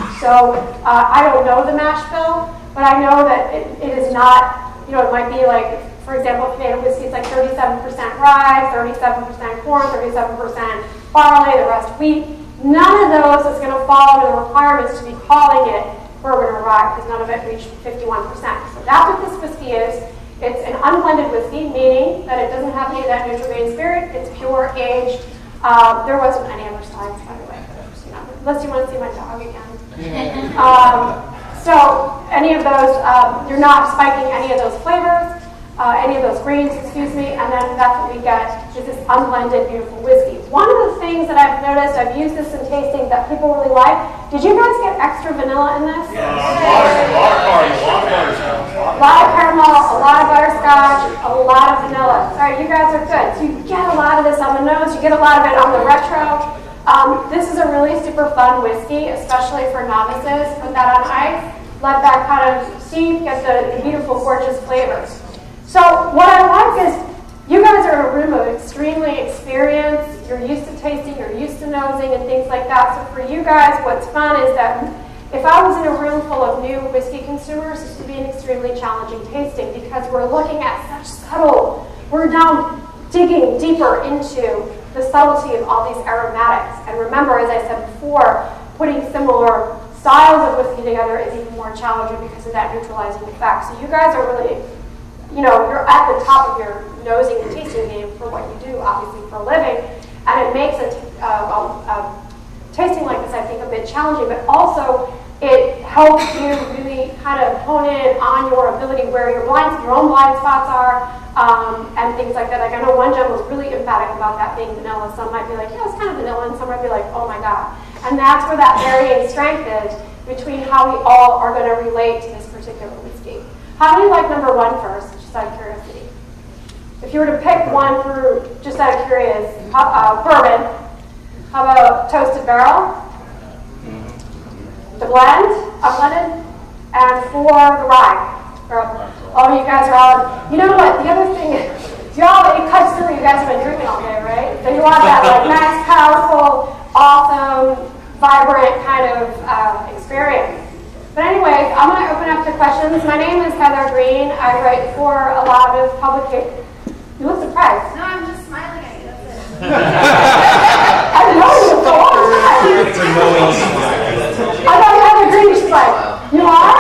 So uh, I don't know the mash bill, but I know that it, it is not, you know, it might be like, for example, Canadian whiskey, it's like thirty-seven percent rye, thirty-seven percent corn, thirty-seven percent barley, the rest wheat. None of those is going to fall under the requirements to be calling it bourbon or rye because none of it reached fifty-one percent. So that's what this whiskey is. It's an unblended whiskey, meaning that it doesn't have any of that neutral grain spirit. It's pure aged. Um, there wasn't any other slides, by the way. You know, unless you want to see my dog again. um, so any of those, um, you're not spiking any of those flavors. Uh, any of those grains, excuse me, and then that's what we get, is this unblended, beautiful whiskey. One of the things that I've noticed, I've used this in tasting that people really like, did you guys get extra vanilla in this? Yeah, a lot of, a lot of parties, a lot of butterscotch. A lot of caramel, a lot of butterscotch, a lot of vanilla. All right, you guys are good. So you get a lot of this on the nose, you get a lot of it on the retro. Um, this is a really super fun whiskey, especially for novices. Put that on ice, let that kind of steep, get the, the beautiful, gorgeous flavors. So what I like is you guys are in a room of extremely experience. You're used to tasting, you're used to nosing and things like that. So for you guys, what's fun is that if I was in a room full of new whiskey consumers, this would be an extremely challenging tasting because we're looking at such subtle, we're now digging deeper into the subtlety of all these aromatics. And remember, as I said before, putting similar styles of whiskey together is even more challenging because of that neutralizing effect. So you guys are really, you know, you're at the top of your nosing and tasting game for what you do, obviously, for a living. And it makes a, uh, well, uh, tasting like this, I think, a bit challenging, but also it helps you really kind of hone in on your ability where your blind, your own blind spots are, um, and things like that. Like I know one gentleman was really emphatic about that being vanilla. Some might be like, yeah, it's kind of vanilla, and some might be like, oh my God. And that's where that varying strength is between how we all are going to relate to this particular whiskey. How many like number one first, just out of curiosity? If you were to pick one for, just out of curious, uh, bourbon, how about toasted barrel? The blend, unblended, and for the rye. Oh, you guys are all, you know what, the other thing is, y'all, it cuts through, you guys have been drinking all day, right? So you want that like nice, powerful, awesome, vibrant kind of uh, experience. But anyways, I'm going to open up to questions. My name is Heather Green. I write for a lot of publications. You look surprised. No, I'm just smiling at you. That's it. I know you for a long time. I thought Heather Green. She's like, you are?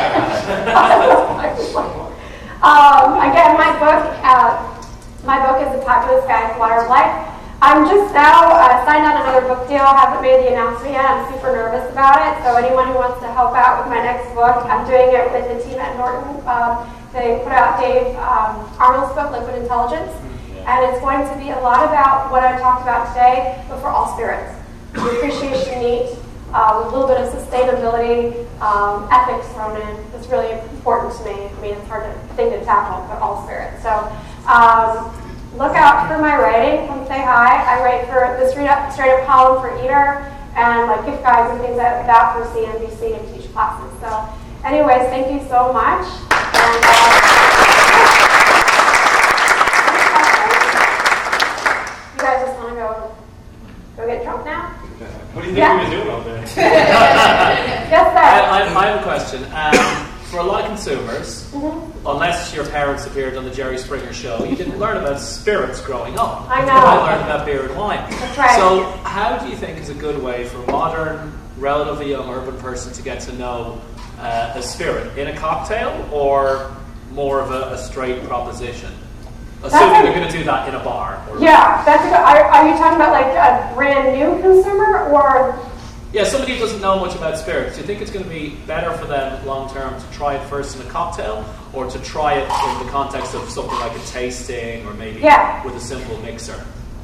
um, again, my book, uh, my book is The Populist Guide to Water of Life. I'm just now uh, signed on another book deal. I haven't made the announcement yet. I'm super nervous about it. So anyone who wants to help out with my next book, I'm doing it with the team at Norton. Um, they put out Dave um, Arnold's book, Liquid Intelligence. And it's going to be a lot about what I talked about today, but for all spirits. The appreciation neat, uh, with a little bit of sustainability, um, ethics thrown in. It's really important to me. I mean, it's hard to think to tackle, but all spirits. So. Um, Look out for my writing. Come say hi. I write for the Straight Up, straight up column for Eater and like gift guides and things like that for C N B C and teach classes. So, anyways, thank you so much. And, uh, you guys just want to go go get drunk now? What do you think Yeah. we're doing out there? Yes, sir. I, I, I have a question. Um, for a lot of consumers, mm-hmm. unless your parents appeared on the Jerry Springer show, you didn't learn about spirits growing up. I know. You might learn about beer and wine. That's right. So how do you think is a good way for a modern, relatively young urban person to get to know uh, a spirit? In a cocktail or more of a, a straight proposition? Assuming That's they're a- going to do that in a bar. Or, Yeah, that's a good, are, are you talking about like a brand new consumer or? Yeah, somebody who doesn't know much about spirits, do you think it's going to be better for them long term to try it first in a cocktail or to try it in the context of something like a tasting or maybe Yeah. with a simple mixer?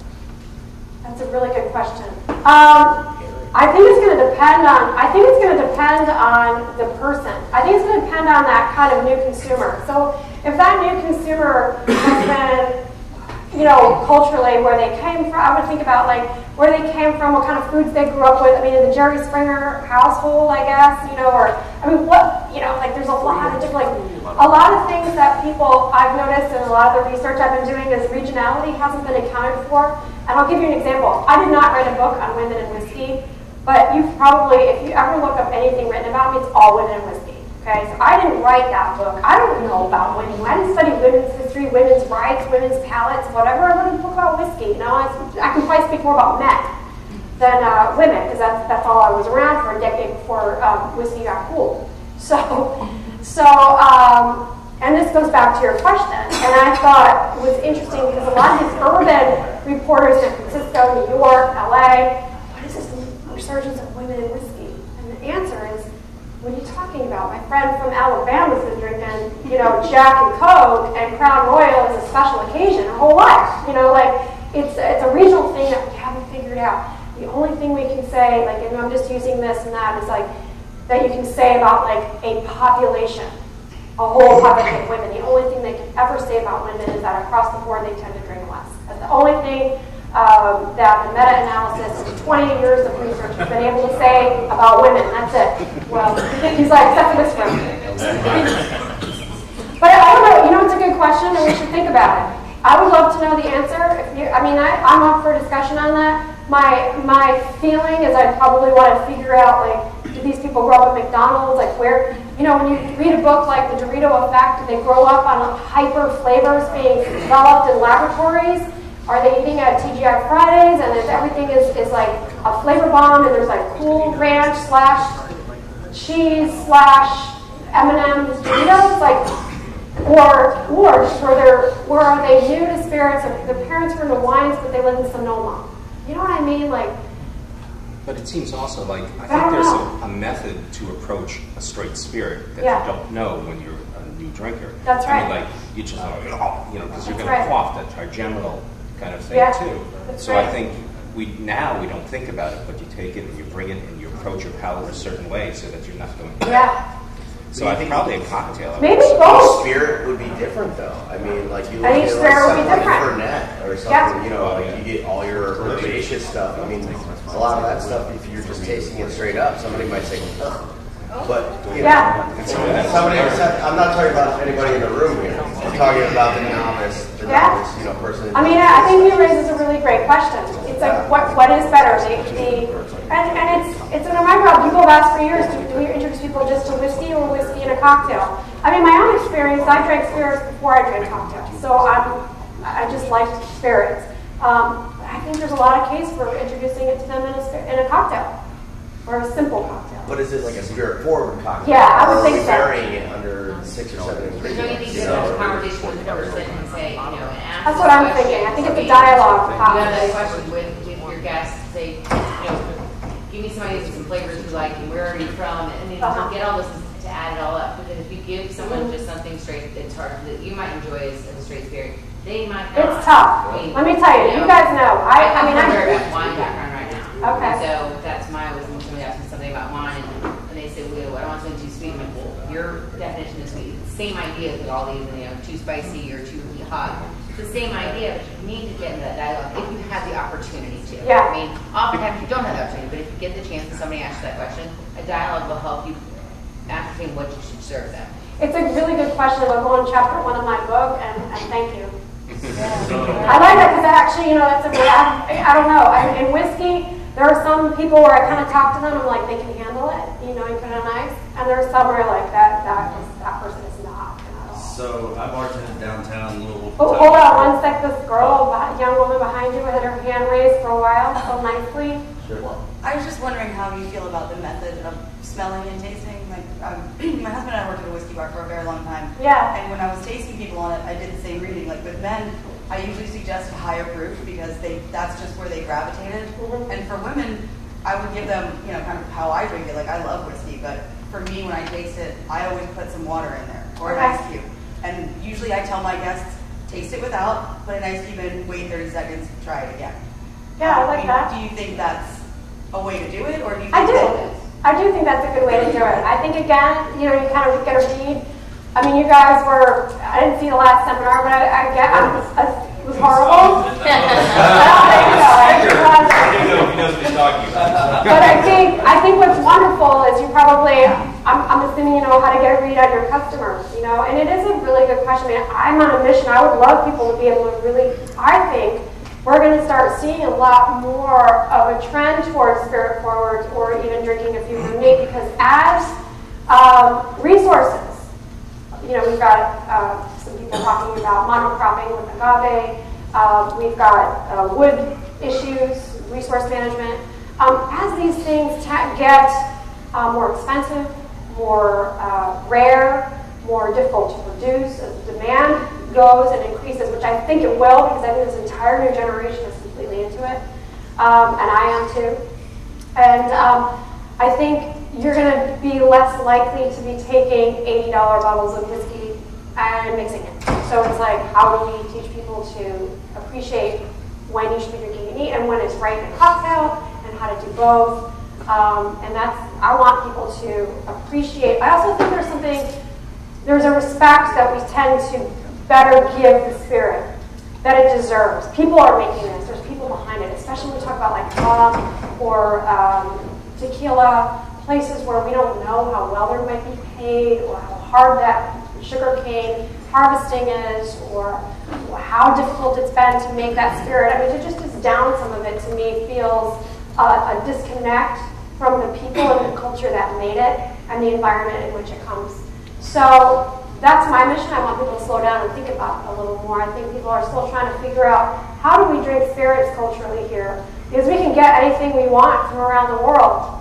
That's a really good question. Um, I think it's going to depend on. I think it's going to depend on the person. I think it's going to depend on that kind of new consumer. So if that new consumer has been, you know, culturally where they came from, I would think about like where they came from, what kind of foods they grew up with. I mean, in the Jerry Springer household, I guess, you know, or I mean, what, you know, like there's a lot of different, like a lot of things that people I've noticed and a lot of the research I've been doing is regionality hasn't been accounted for. And I'll give you an example. I did not write a book on women and whiskey, but you've probably, if you ever look up anything written about me, it's all women and whiskey. Okay, so I didn't write that book. I don't know about women. I didn't study women's history, women's rights, women's palates, whatever. I wrote a book about whiskey. You know, I, I can probably speak more about men than uh, women because that's that's all I was around for a decade before um, whiskey got cool. So, so, um, and this goes back to your question. And I thought it was interesting because a lot of these urban reporters, San Francisco, New York, L A, what is this resurgence of women in whiskey? And the answer is, what are you talking about? My friend from Alabama's been drinking, you know, Jack and Coke and Crown Royal as a special occasion her whole life. You know, like it's it's a regional thing that we haven't figured out. The only thing we can say, like, and I'm just using this and that, is like that you can say about like a population, a whole population of women. The only thing they can ever say about women is that across the board they tend to drink less. That's the only thing um, that the meta-analysis of twenty years of research has been able to say about women. That's it. Well, he's like, except for this room. But I don't know, you know, it's a good question and we should think about it. I would love to know the answer. If you, I mean, I, I'm up for discussion on that. My my feeling is I probably want to figure out, like, do these people grow up at McDonald's? Like, where, you know, when you read a book like The Dorito Effect, do they grow up on hyper flavors being developed in laboratories? Are they eating at T G I Fridays and if everything is, is like a flavor bomb and there's like Cool Ranch slash cheese slash M and M's Doritos? Like, or or were there were are they new to spirits? Or the parents were into wines, but they live in Sonoma. You know what I mean? Like. But it seems also like, I think I don't there's know. a, a method to approach a straight spirit that Yeah. you don't know when you're a new drinker. That's I mean, right. like, you just, oh, you know, because you're That's going right. to quaff that trigeminal kind of thing Yeah, too. that's So right. I think we now we don't think about it, but you take it and you bring it and you approach your palate a certain way so that you're not going to. Yeah. So I think probably a cocktail. I would Maybe say. both. Spirit would be different though. I mean, like you look I think at spirit would like be something like different. Fernet or something, Yeah. you know, like you get all your herbaceous stuff. I mean, a lot of that stuff, if you're just tasting it straight up, somebody might say, ugh. But, you know, Yeah. somebody, I'm not talking about anybody in the room here. I'm talking about the novice, the Yeah. novice, you know, person. I mean, I I think he raises a really great question. It's like, what what is better? The, the and, and it's it's in my job. People have asked for years, do, do we introduce people just to whiskey or whiskey in a cocktail? I mean, my own experience, I drank spirits before I drank cocktails, so I'm I just liked spirits. Um, I think there's a lot of case for introducing it to them in a spi- in a cocktail or a simple cocktail. But is it like a spirit forward cocktail? Yeah, I would Or are think we so. varying it under six or seven So you ingredients? think you you know? have a conversation with the person and say, you know, and ask That's the what I'm question. thinking. I think it's a mean, dialogue You have that topic. question with, with your guests, say, you know, give me some ideas of some flavors you like and where are you from? And then Uh-huh. you get all this to add it all up. Because if you give someone just something straight that's hard, that you might enjoy as, as a straight spirit, they might not. It's tough. I mean, Let me tell you, you guys know. I, I mean, I'm I. very much wine background right now. Okay. And so that's my wisdom. When somebody asks me something about wine, and, and they say, well, I don't want something too sweet. I'm like, well, your definition of sweet. It's the same idea with all these, you know, too spicy or too hot. It's the same idea, but you need to get into that dialogue if you have the opportunity to. Yeah. I mean, oftentimes you don't have the opportunity, but if you get the chance and somebody asks you that question, a dialogue will help you ascertain what you should serve them. It's a really good question. I'll go in chapter one of my book, and, and thank you. I like that because actually, you know, that's a I, I don't know. I, in whiskey, there are some people where I kind of talk to them. I'm like, they can handle it. You know, you put it on ice, and there are some where like that. That was that So I bartended downtown Louisville. Oh, hold on one sec. This girl, beh- young woman behind you, had her hand raised for a while, so nicely. Sure. I was just wondering how you feel about the method of smelling and tasting. Like, um, my husband and I worked at a whiskey bar for a very long time. Yeah. And when I was tasting people on it, I did the same reading. Like with men, I usually suggest higher proof because they that's just where they gravitated. Mhm. And for women, I would give them, you know, kind of how I drink it. Like I love whiskey, but for me, when I taste it, I always put some water in there or an Okay. ice cube. And usually I tell my guests, taste it without, put an ice cube in, wait thirty seconds, try it again. Yeah, I like mean, that. Do you think that's a way to do it, or do you think I do. that I do think that's a good way to do it. I think, again, you know, you kind of get a read. I mean, you guys were, I didn't see the last seminar, but I, I get, I was, I, it was horrible. I don't think so. I think it was. I don't know if he knows what he's talking about. But I think I think what's wonderful is you probably I'm, I'm assuming you know how to get a read on your customers, you know, and it is a really good question. I mean, I'm on a mission. I would love people to be able to really. I think we're going to start seeing a lot more of a trend towards spirit forwards or even drinking a few unique because as um, resources, you know, we've got uh, some people talking about monocropping with agave. Uh, we've got uh, wood issues, resource management. Um, as these things ta- get uh, more expensive, more uh, rare, more difficult to produce, as the demand goes and increases, which I think it will because I think this entire new generation is completely into it, um, and I am too. And um, I think you're going to be less likely to be taking eighty dollar bottles of whiskey and mixing it. So it's like, how do we teach people to appreciate when you should be drinking and eat and when it's right in a cocktail and how to do both. Um, and that's, I want people to appreciate. I also think there's something, there's a respect that we tend to better give the spirit that it deserves. People are making this. There's people behind it, especially when we talk about like rum or um, tequila, places where we don't know how well they might be paid or how hard that sugar cane harvesting is or how difficult it's been to make that spirit. I mean, to just just down some of it to me feels uh, a disconnect from the people and the culture that made it and the environment in which it comes. So that's my mission. I want people to slow down and think about it a little more. I think people are still trying to figure out how do we drink spirits culturally here because we can get anything we want from around the world.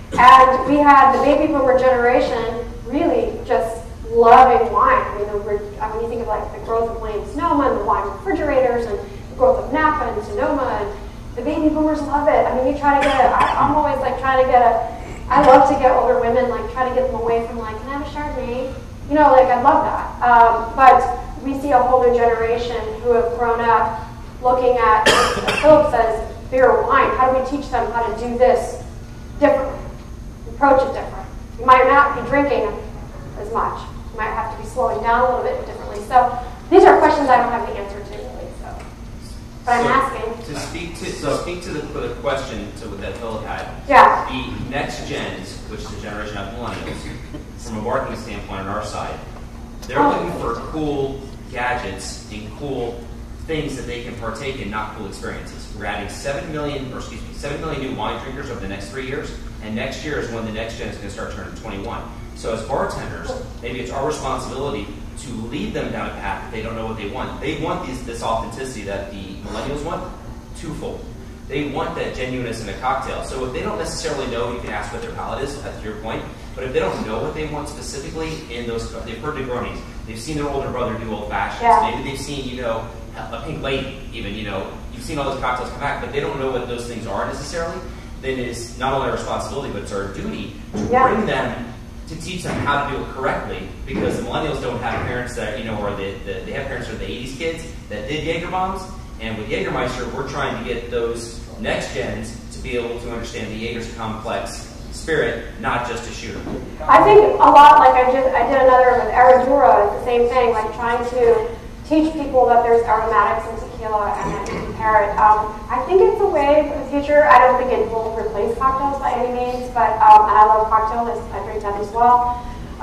And we had the baby boomer generation really just loving wine. I mean, the, I mean, you think of like the growth of Williams Sonoma and the wine refrigerators and the growth of Napa and Sonoma, and the baby boomers love it. I mean, you try to get a, I, I'm always like trying to get a, I love to get older women, like try to get them away from like, can I have a Chardonnay? You know, like I love that. Um, but we see a whole new generation who have grown up looking at, as Philip says, beer or wine. How do we teach them how to do this differently? Approach it different. You might not be drinking as much. You might have to be slowing down a little bit differently. So these are questions I don't have the answer to really. So, but I'm So, asking. To speak to to speak to the, the question to that Philip had. Yeah. The next gens, which is the generation of millennials, from a marketing standpoint on our side, they're Oh. looking for cool gadgets and cool things that they can partake in, not cool experiences. We're adding seven million, or excuse me, seven million new wine drinkers over the next three years, and next year is when the next gen is going to start turning twenty-one. So as bartenders, maybe it's our responsibility to lead them down a path if they don't know what they want. They want these, this authenticity that the millennials want, twofold. They want that genuineness in a cocktail. So if they don't necessarily know, you can ask what their palate is, that's your point. But if they don't know what they want specifically in those, they've heard Negronis, they've seen their older brother do old fashions, Yeah. maybe they've seen, you know, a pink lady, even, you know, you've seen all those cocktails come back, but they don't know what those things are necessarily, then it's not only our responsibility, but it's our duty to Yeah. bring them, to teach them how to do it correctly, because the millennials don't have parents that, you know, or the, the, they have parents that are the eighties kids that did Jaeger bombs, and with Jägermeister, we're trying to get those next gens to be able to understand the Jaeger's complex spirit, not just a shooter. I think a lot, like I just, I did another with Herradura, it's the same thing, like trying to teach people that there's aromatics in tequila and then you compare it. Um, I think it's a way for the future. I don't think it will replace cocktails by any means, but, um, and I love cocktails, I drink them as well.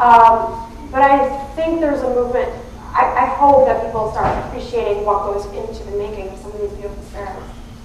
Um, but I think there's a movement, I, I hope that people start appreciating what goes into the making of some of these beautiful spirits.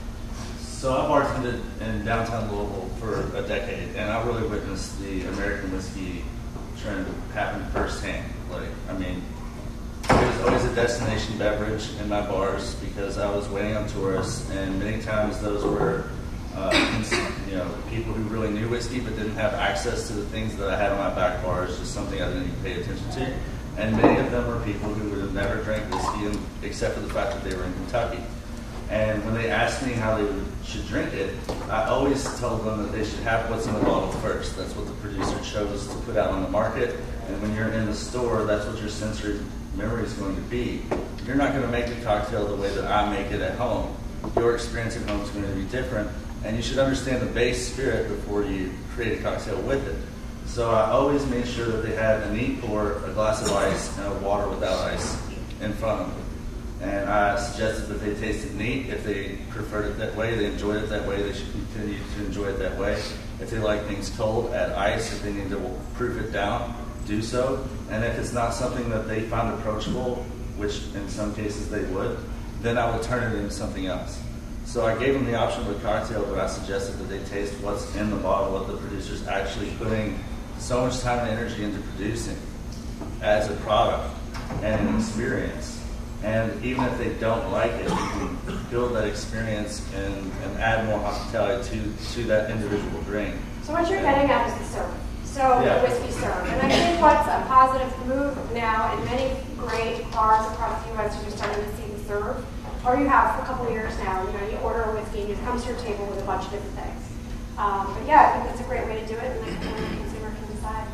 So I bartended in downtown Louisville for a decade, and I really witnessed the American whiskey trend happen firsthand. Like, I mean, always a destination beverage in my bars because I was waiting on tourists, and many times those were uh, you know, people who really knew whiskey but didn't have access to the things that I had on my back bars, just something I didn't even pay attention to. And many of them were people who would have never drank whiskey except for the fact that they were in Kentucky. And when they asked me how they would, should drink it, I always told them that they should have what's in the bottle first. That's what the producer chose to put out on the market. And when you're in the store, that's what your sensory memory is going to be. You're not going to make the cocktail the way that I make it at home. Your experience at home is going to be different. And you should understand the base spirit before you create a cocktail with it. So I always made sure that they had a neat pour, a glass of ice, and a water without ice in front of them. And I suggested that they taste it neat. If they preferred it that way, they enjoyed it that way, they should continue to enjoy it that way. If they like things cold, add ice. If they need to proof it down, do so. And if it's not something that they find approachable, which in some cases they would, then I would turn it into something else. So I gave them the option of a cocktail, but I suggested that they taste what's in the bottle, what the producer's actually putting so much time and energy into producing as a product and an experience. And even if they don't like it, you can build that experience and, and add more hospitality to, to that individual drink. So what you're getting at is the serve. So Yeah. the whiskey serve. And I think what's a positive move now in many great bars across the U S is you're starting to see the serve. Or you have for a couple of years now. You know, you order a whiskey and it comes to your table with a bunch of different things. Um, but yeah, I think that's a great way to do it, and then the consumer can decide.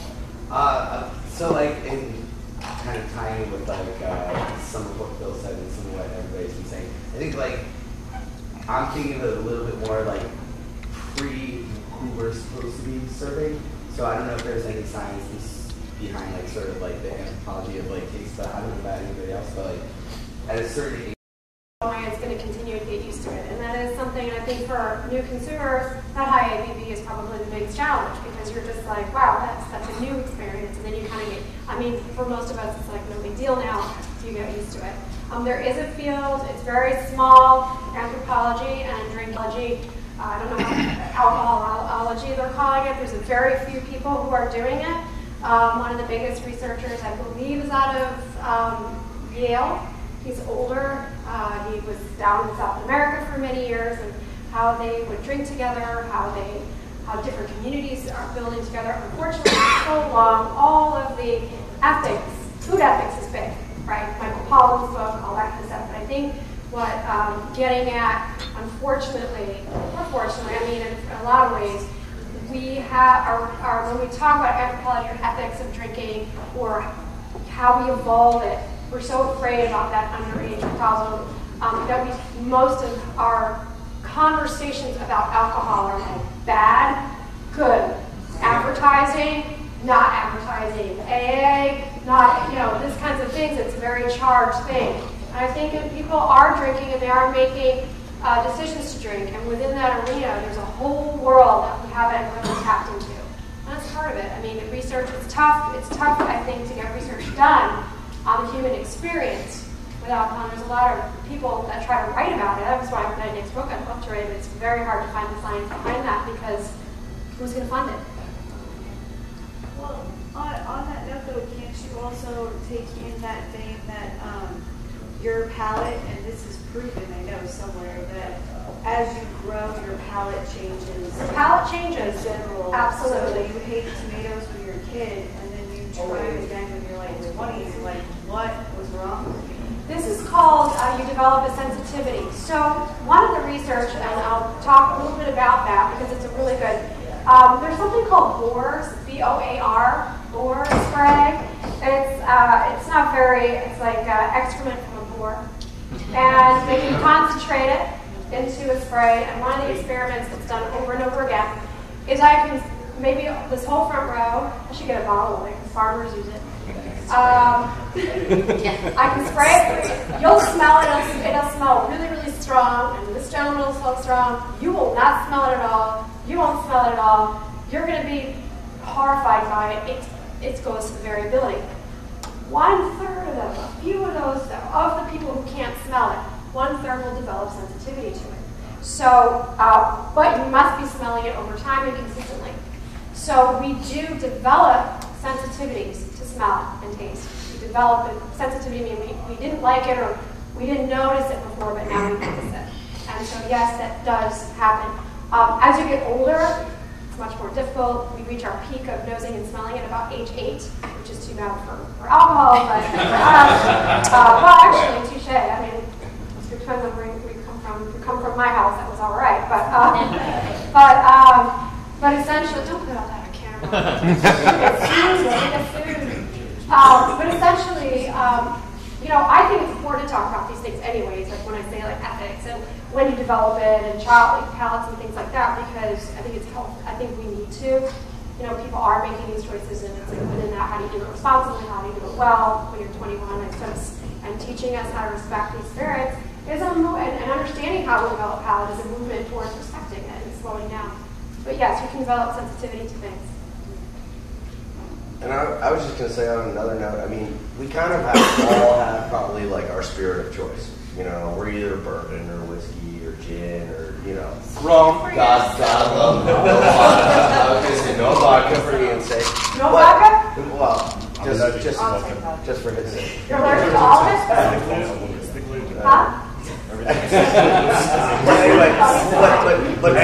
Uh, so like in kind of tying with like uh, some of what Bill said and some of what everybody's been saying, I think like I'm thinking of it a little bit more like pre who we're supposed to be serving. So I don't know if there's any science behind like sort of like the anthropology of like taste, but I don't know about anybody else, but like at a certain age, it's going to continue to get used to it. And that is something I think for new consumers, that high A B V is probably the biggest challenge because you're just like, wow, that's that's a new experience. And then you kind of get, I mean, for most of us, it's like no big deal now. You get used to it. Um, there is a field, it's very small, anthropology and drinkology. Uh, I don't know how alcoholology they're calling it. There's a very few people who are doing it. Um, one of the biggest researchers, I believe, is out of um, Yale. He's older. Uh, he was down in South America for many years, and how they would drink together, how they, how different communities are building together. Unfortunately, for so long, all of the ethics, food ethics is big, right? Michael Pollan's book, all that kind of stuff. But I think what um, getting at, unfortunately, or fortunately, I mean, in a lot of ways, we have our, our when we talk about anthropology or ethics of drinking or how we evolve it. We're so afraid about that underage problem um, that we most of our conversations about alcohol are like bad, good, advertising, not advertising, A A, not, you know, these kinds of things. It's a very charged thing. And I think if people are drinking and they are making uh, decisions to drink, and within that arena, there's a whole world that we haven't really tapped into. And that's part of it. I mean, the research is tough. It's tough, I think, to get research done on the human experience with alcohol. There's a lot of people that try to write about it. That's why I read Nick's book. I'd love to write it, but it's very hard to find the science behind that because who's going to fund it? Well, on, on that note, though, can't you also take in that vein that um, your palate, and this is proven, I know, somewhere, that as you grow, your palate changes. The palate changes. In general. Absolutely. So you hate tomatoes when you're a kid, and then you try it again when you're like twenty, you're like, what was wrong with you? This is called, uh, you develop a sensitivity. So one of the research, and I'll talk a little bit about that because it's a really good, um, there's something called Boar's, B O A R, Boar spray. It's, uh, it's not very, it's like uh, excrement from a boar. And they can concentrate it into a spray. And one of the experiments that's done over and over again is I can, maybe this whole front row, I should get a bottle of it because farmers use it. Um, I can spray it. You'll smell it. It'll, it'll smell really, really strong. And this gentleman will smell strong. You will not smell it at all. You won't smell it at all. You're going to be horrified by it. It, it goes to variability. One third of them, a few of those, of the people who can't smell it, one third will develop sensitivity to it. So, uh, but you must be smelling it over time and consistently. So we do develop sensitivities to smell and taste. we develop a sensitivity. I mean, we, we didn't like it or we didn't notice it before, but now we notice it. And so yes, that does happen. Um, as you get older, it's much more difficult. We reach our peak of nosing and smelling at about age eight, which is too bad for, for alcohol, but uh, uh, well, actually, touche. I mean, it depends on where we come from. If you come from my house, that was all right. But um, but um, but essentially, don't put all that on camera. It's food, it's food. Um, but essentially, um, you know, I think it's important to talk about these things anyways, like when I say like ethics and when you develop it and child like palettes and things like that, because I think it's health. I think we need to. You know, people are making these choices, and it's like within that, how do you do it responsibly, how do you do it well when you're twenty-one, and, so and teaching us how to respect these spirits is a mo- and, and understanding how to develop palate is a movement towards respecting it and slowing down. But yes, you can develop sensitivity to things. And I, I was just going to say on another note, I mean, we kind of have all have probably like our spirit of choice. You know, we're either bourbon or whiskey or gin or, you know, rum. God, God love no vodka. I was going to say no vodka for Ian's sake. No But- vodka? Well, just, just, I'll take vodka. just for his sake. You're allergic to all of it? Huh? But anyway, but, but, but,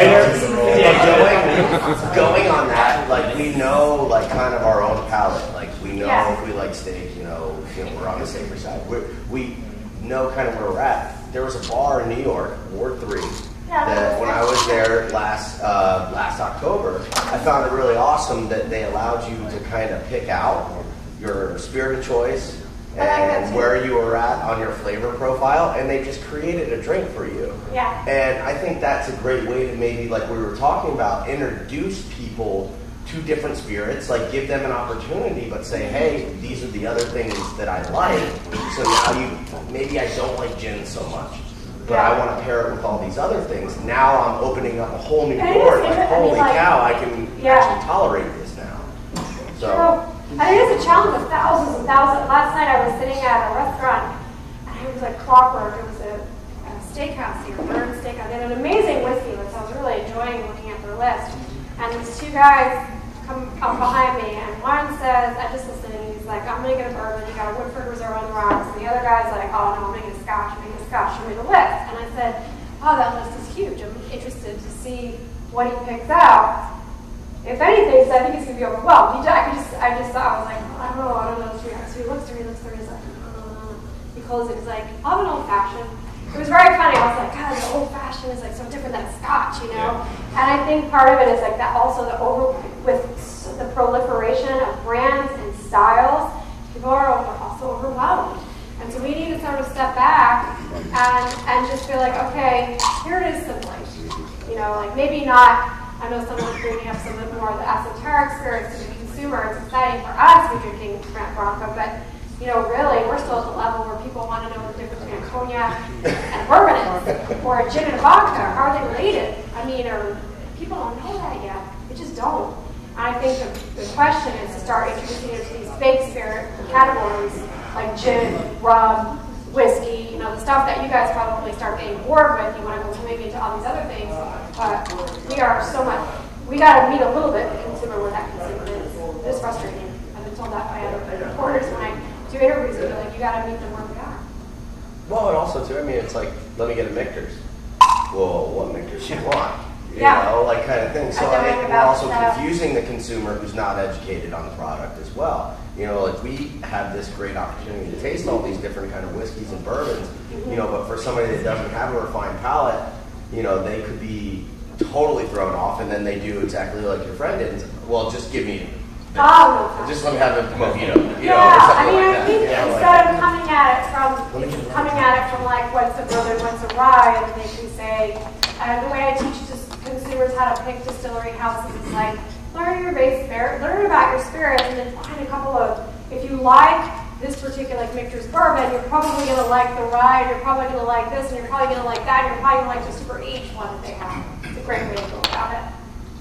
but going, going on that, like we know, like kind of our own palate. Like we know Yeah. if we like steak, you know, you know, we're on the safer side. We're, we know kind of where we're at. There was a bar in New York, Ward Three, Yeah, that when I was there last uh, last October, I found it really awesome that they allowed you to kind of pick out your spirit of choice I like that and too. where you were at on your flavor profile, and they just created a drink for you. Yeah. And I think that's a great way to maybe, like we were talking about, introduce people to different spirits, like give them an opportunity, but say, hey, these are the other things that I like, so now you, maybe I don't like gin so much, but I want to pair it with all these other things. Now I'm opening up a whole new And it door, is- like, I mean, holy like- cow, I can Yeah. actually tolerate this now. So, So, I think it's a challenge with thousands and thousands. Last night I was sitting at a restaurant, and it was like clockwork. It was a, a steakhouse here, Burn Steakhouse. They had an amazing whiskey list. I was really enjoying looking at their list. And these two guys come up behind me, and one says, I just listened, and he's like, I'm going to get a bourbon. You got a Woodford Reserve on the rocks. And the other guy's like, oh, no, I'm going to get a scotch. I'm going to get a scotch. Show me the list. And I said, oh, that list is huge. I'm interested to see what he picks out. If anything, so I think he's gonna be overwhelmed. He, I could just, I just saw. I was like, oh, I don't know, I don't know. So he looks through, he looks through, he's like, uh, he closes it. He's like, I'll have an old fashioned. It was very funny. I was like, God, the old fashioned is like so different than Scotch, you know. Yeah. And I think part of it is like that. Also, the over with the proliferation of brands and styles, people are over, also overwhelmed. And so we need to sort of step back and and just feel like, okay, here it is simply. You know, like maybe not. I know someone's bringing up some of the more of the esoteric spirits to the consumer. It's exciting for us, we're drinking Grant Bronco, but you know, really, we're still at the level where people want to know the difference between a cognac and bourbon is, or a gin and a vodka. How are they related? I mean, or people don't know that yet. They just don't. And I think the, the question is to start introducing it to these fake spirit categories like gin, rum, whiskey, you know, the stuff that you guys probably start getting bored with. You want to go maybe into all these other things. But we are so much, we got to meet a little bit the consumer where that consumer is. It's frustrating. I've been told that by other reporters when I do interviews. They're like, you got to meet them where we are. well, and also too, I mean, it's like, let me get a Michter's. Well, what Michter's do you want? You Yeah. know, like kind of thing. So I know I think we're about also that. confusing the consumer who's not educated on the product as well. You know, like we have this great opportunity to taste all these different kind of whiskeys and bourbons, you know, but for somebody that doesn't have a refined palate, you know, they could be totally thrown off, and then they do exactly like your friend did. Well, just give me this. Oh, no. Just let me have a mojito, you Yeah, know, or something I mean, like I that. think you know, like- instead of coming at it from coming at it from like what's a bourbon, what's a rye, and they can say, uh, the way I teach just consumers how to pick distillery houses is like learn your base spirit, learn about your spirits, and then find a couple of. If you like this particular like Michter's bourbon, you're probably gonna like the rye, you're probably gonna like this, and you're probably gonna like that, and you're probably gonna like the super H one that they have. It's a great way to go about it.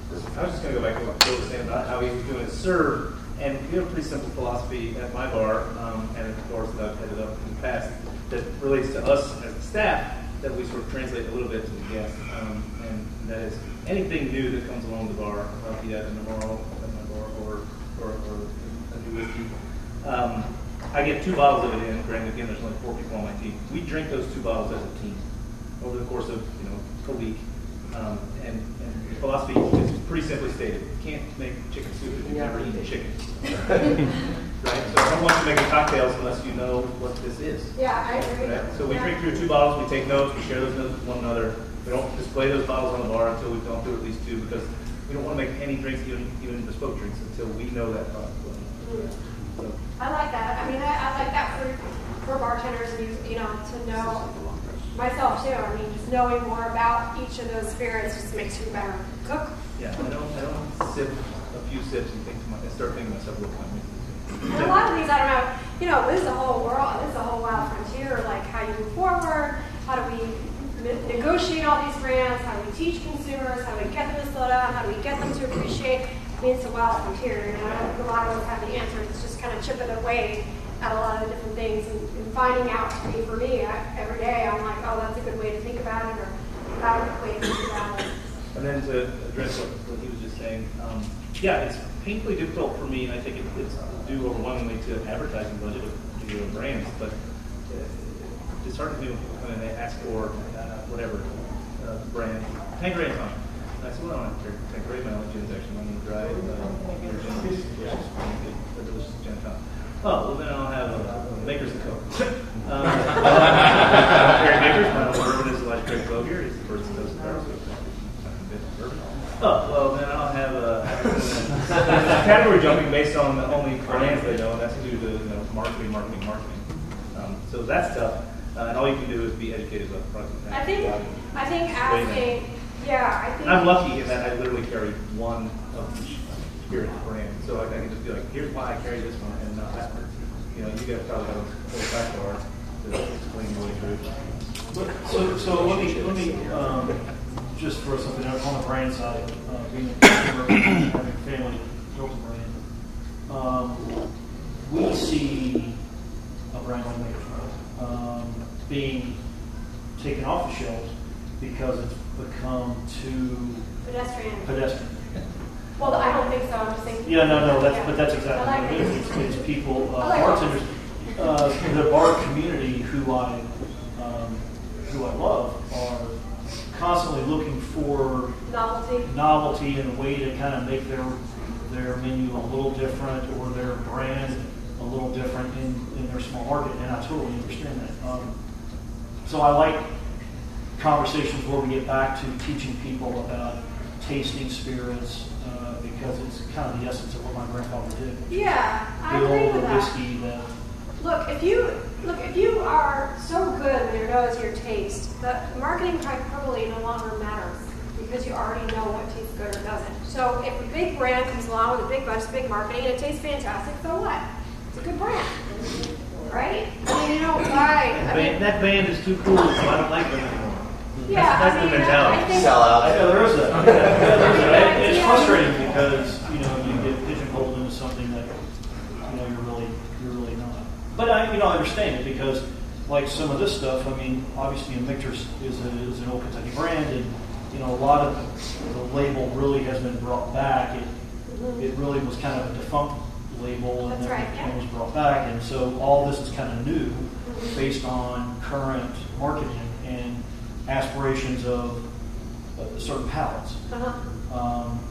I was just going to go back to what Phil was saying about how he was doing his serve, and we have a pretty simple philosophy at my bar, um, and of course that I've headed up in the past, that relates to us as the staff, that we sort of translate a little bit to the guests, um, and that is anything new that comes along the bar, uh, be that a Navarro at my bar or, or, or a new whiskey, um, I get two bottles of it in. Granted, again, there's only four people on my team. We drink those two bottles as a team over the course of you know a week. Um, and, and the philosophy is pretty simply stated: you can't make chicken soup if you've never eaten chicken. Right? So no one can make cocktails unless you know what this is. Yeah, I agree. Right? So we yeah. drink through two bottles. We take notes. We share those notes with one another. We don't display those bottles on the bar until we've gone through at least two, because we don't want to make any drinks, even even bespoke drinks, until we know that product well. Mm. So, I like that. I mean, I, I like that for for bartenders, and you know, to know myself too. I mean, just knowing more about each of those spirits just makes you a better cook. yeah, I don't I don't sip a few sips and think to my, and start thinking to myself, look, I'm making And a lot of these, I don't know, you know, this is a whole world, this is a whole wild frontier, like how you move forward, how do we ne- negotiate all these brands, how do we teach consumers, how do we get them to slow down, how do we get them to appreciate. I mean, it's a wild frontier, you know, I don't think a lot of us have the answers. It's just kind of chipping away at a lot of the different things and, and finding out, to me, for me, I, every day, I'm like, oh, that's a good way to think about it, or that's a good way to think about it. And then to address what, what he was just saying, um, yeah, it's painfully difficult for me, and I think it, it's due overwhelmingly to advertising budget of particular brands, but uh, it's hard to do when they ask for uh, whatever uh, brand. Tanqueray and Tonic. And I said, well, I don't have Tanqueray, my own gin's actually lemon dried. Uh, Peter gin is delicious, a delicious gin and tonic. Oh, well, then I'll have uh, Maker's and Coke. um, Gary Maker's, my own bourbon is like Greg Bogier. He's the first that does it there, so it's not a bit of bourbon. Oh, well, then I'll have a uh, category jumping based on the only brands they know, and that's due to you know, marketing, marketing, marketing. Um, so that's tough, uh, and all you can do is be educated about the product. I think, I think asking, yeah, I think. I'm lucky in that I literally carry one of each spirit brand, so I, I can just be like, here's why I carry this one and not that one. You know, you guys probably have a whole backbar to explain your way through it. So, so let me let me um, just throw something out on the brand side. Uh, being a consumer, having a family built a brand, um, we see a brand like Maker's Mark um, being taken off the shelves because it's become too Pedestrian. pedestrian. Well, I don't think so. I'm just thinking. Yeah, no, no, that's yeah. but that's exactly I like what it it. is. It's, it's people, uh, I like bartenders, uh, the bar community who I um, who I love are constantly looking for Novelty. novelty and a way to kind of make their their menu a little different or their brand a little different in, in their small market, and I totally understand that. Um, so I like conversations where we get back to teaching people about tasting spirits uh, because it's kind of the essence of what my grandfather did. Yeah, I The agree old with that. whiskey that Look, if you look, if you are so good with your nose, your taste, the marketing hyperbole no longer matters because you already know what tastes good or doesn't. So if a big brand comes along with a big bunch of big marketing and it tastes fantastic, so what? It's a good brand, right? I mean, you don't buy. I mean, That band is too cool, so I don't like them anymore. yeah, that's I the mean, mentality. I think. Sell out. Yeah, there is that. Yeah, there is that. It- It's Yeah. frustrating because you know you get pigeonholed into something that you know you're really you're really not. But I you know I understand it because like some of this stuff. I mean, obviously, you know, Michter's is, a, is an old Kentucky brand, and you know a lot of the label really has been brought back. It it really was kind of a defunct label, and That's then right, it yeah. was brought back, and so all this is kind of new based on current marketing and aspirations of uh, certain palates. Uh-huh. Um,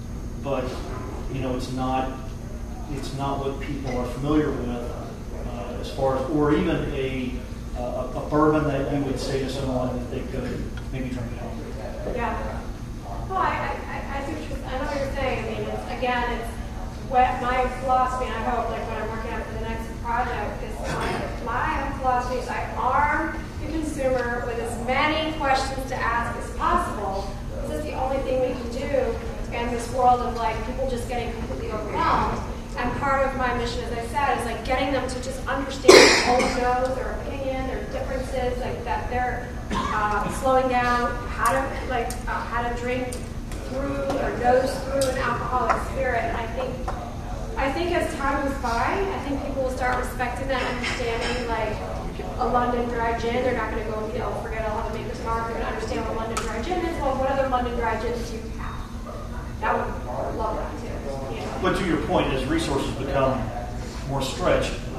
but you know, it's not it's not what people are familiar with uh, as far as, or even a, a a bourbon that you would say to someone that they could maybe drink it out. Yeah. Well, I, I, I see what you're, I know what you're saying. I mean, it's, again, it's what my philosophy, and I hope, like, when I'm working on for the next project, is my, my philosophy is I arm the consumer with as many questions to ask as possible. This is the only thing we can do in this world of, like, people just getting completely overwhelmed. And part of my mission, as I said, is, like, getting them to just understand their own nose, their opinion, their differences, like, that they're uh, slowing down, how to, like, uh, how to drink through or nose through an alcoholic spirit. And I think, I think as time goes by, I think people will start respecting that, understanding, like, a London Dry Gin. They're not going to go, you know, forget all the Maker's Mark. They're going to understand what London Dry Gin is. Well, what other London Dry Gins do you have? That would love that too. You know? But to your point, as resources become more stretched,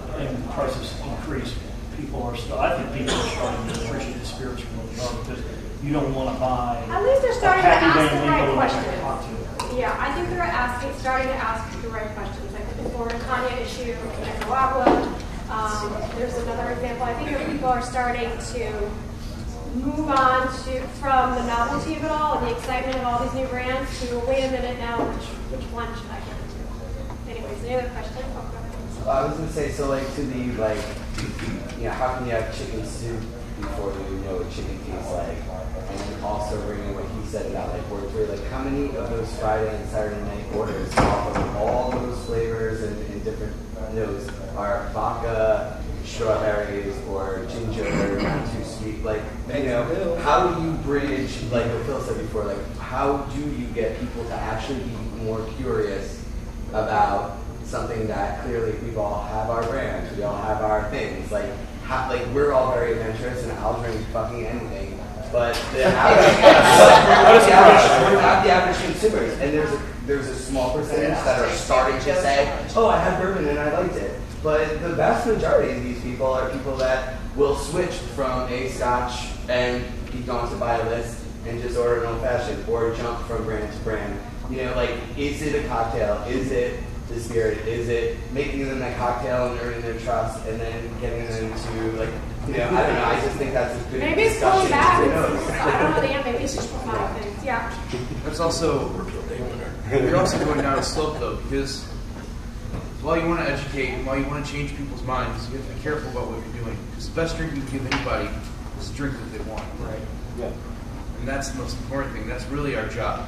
and prices increase, people are still, I think people are starting to appreciate the spirits from what they are, because you don't want to buy At least they're starting a to Happy ask Van the right Winkle and a questions. cocktail. Yeah, I think they're asking, starting to ask the right questions. Like the Florida Kanye issue, Nicaragua. Um, there's another example. I think that people are starting to move on to from the novelty of it all and the excitement of all these new brands to wait a minute now, which which one should I get into? Anyways, any other questions? Oh, go ahead. Well, I was gonna say, so like to the like, you know, how can you have chicken soup before you know what chicken tastes like? And then also bringing what he said about like word for like how many of those Friday and Saturday night orders off of all those flavors and, and different notes are vodka, strawberries, or ginger, not too sweet? Like, you know, how do you bridge, like what Phil said before, like how do you get people to actually be more curious about something that clearly we all have our brands, we all have our things, like how, like we're all very adventurous and I'll drink fucking anything, but the average, but the average, we're not the average consumers, and there's a, there's a small percentage that are starting to say, oh, I had bourbon and I liked it, but the vast majority of these people are people that will switch from a scotch and be gone to buy a list and just order an old fashioned, or jump from brand to brand. You know, like, is it a cocktail? Is it the spirit? Is it making them that cocktail and earning their trust, and then getting them to, like, you know, I don't know, I just think that's a good Maybe it's discussion. pulling back. Who It's, knows? I don't know the end. Maybe it's just five things. Yeah. That's also, you're also going down a slope though, because while you want to educate, and while you want to change people's minds, you have to be careful about what you're doing. Because the best drink you can give anybody is a drink that they want. Right. Yeah. And that's the most important thing. That's really our job.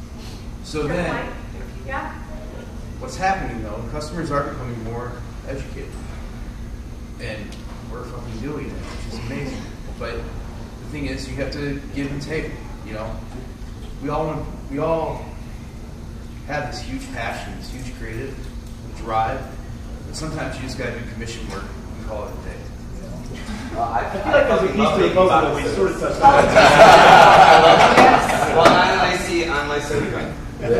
So Good then, point. Yeah. what's happening though, customers are becoming more educated. And we're fucking doing it, which is amazing. But the thing is, you have to give and take, you know? We all want, we all have this huge passion, this huge creative drive, but sometimes you just gotta do commission work and call it a day. Uh, I, I feel like there's a piece to the puzzle that we sort of touched on. Well, not I see on my soda drink.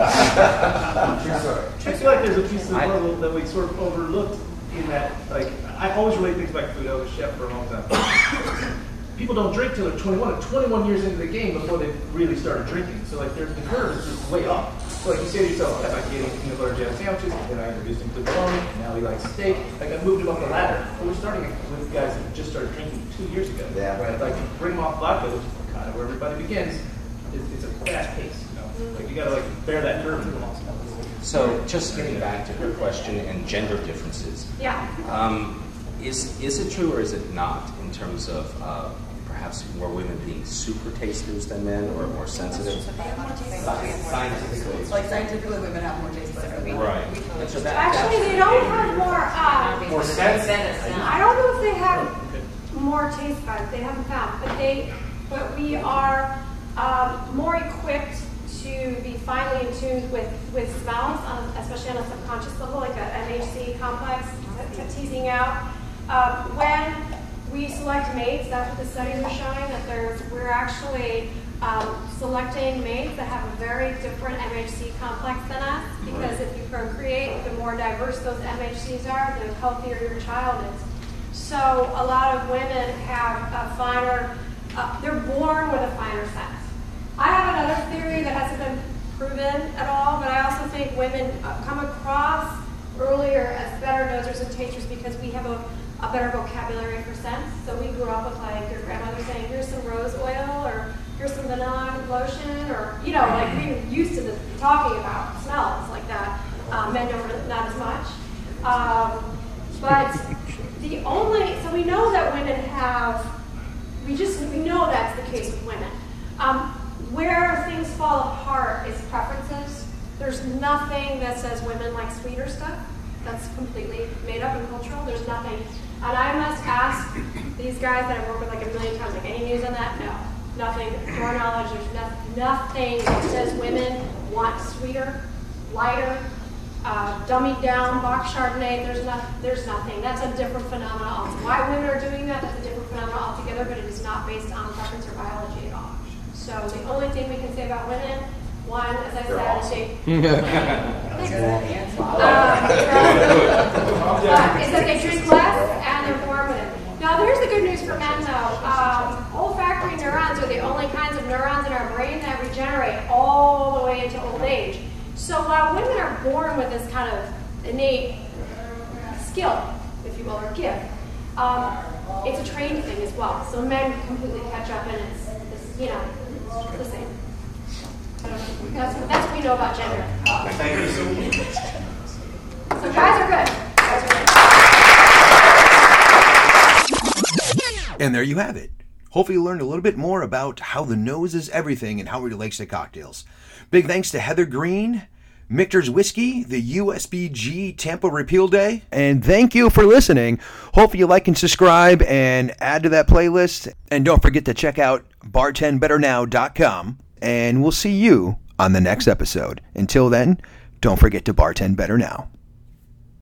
True story. I feel like there's a piece of the puzzle that we sort of overlooked in that, like, I always relate things back to food. I was a chef for a long time. People don't drink till they're twenty-one, or twenty-one years into the game before they really started drinking. So, like, there's the curve is just way up. So, like, you say to yourself, I like eating peanut butter jam sandwiches, and then I introduced him to bologna, and now he likes steak. Like, I moved him up the ladder. But we're starting with guys that just started drinking two years ago. Yeah. Right? Like, bring them off vodka, which is kind of where everybody begins. It's, it's a fast pace, you know? Like, you gotta, like, bear that curve and along. So, just getting back to her question and gender differences. Yeah. Um, is is it true or is it not in terms of uh, perhaps more women being super tasters than men, or more sensitive? Scientifically. Like scientifically, women have more taste buds. Right. And so that, Actually, they don't have more. Um, more sensitive. I don't know if they have more taste buds. They haven't found, but they, but we are um, more equipped to be finely in tune with with smells, um, especially on a subconscious level, like a M H C complex, t- teasing out. Um, when we select mates, that's what the studies are showing, that there's we're actually um, selecting mates that have a very different M H C complex than us, because if you procreate, the more diverse those M H Cs are, the healthier your child is. So a lot of women have a finer, uh, they're born with a finer sense. I have another theory that hasn't been proven at all, but I also think women uh, come across earlier as better nosers and tasters because we have a, a better vocabulary for scents. So we grew up with like your grandmother saying, here's some rose oil, or here's some vanilla lotion, or, you know, like we were used to the, talking about smells like that. Um, men don't, not as much. Um, but the only, so we know that women have, we just, we know that's the case with women. Um, Where things fall apart is preferences. There's nothing that says women like sweeter stuff. That's completely made up and cultural. There's nothing. And I must ask these guys that I've worked with like a million times, like, any news on that? No. Nothing. To our knowledge, there's no, nothing that says women want sweeter, lighter, uh, dummied down box Chardonnay. There's, not, there's nothing. That's a different phenomenon. Why women are doing that, that's a different phenomenon altogether, but it is not based on preference or biology at all. So the only thing we can say about women, one, as I said, is they, um, uh, is that they drink less, Uh, here's the good news for men, though. Um, olfactory neurons are the only kinds of neurons in our brain that regenerate all the way into old age. So while women are born with this kind of innate skill, if you will, or gift, um, it's a trained thing as well. So men completely catch up, and it's, it's you know, it's the same. That's, that's what we know about gender. Thank you so much. So guys are good. Guys are good. And there you have it. Hopefully you learned a little bit more about how the nose is everything and how it relates to cocktails. Big thanks to Heather Green, Michter's Whiskey, the U S B G Tampa Repeal Day. And thank you for listening. Hopefully you like and subscribe and add to that playlist. And don't forget to check out bartend better now dot com. And we'll see you on the next episode. Until then, don't forget to bartend better now.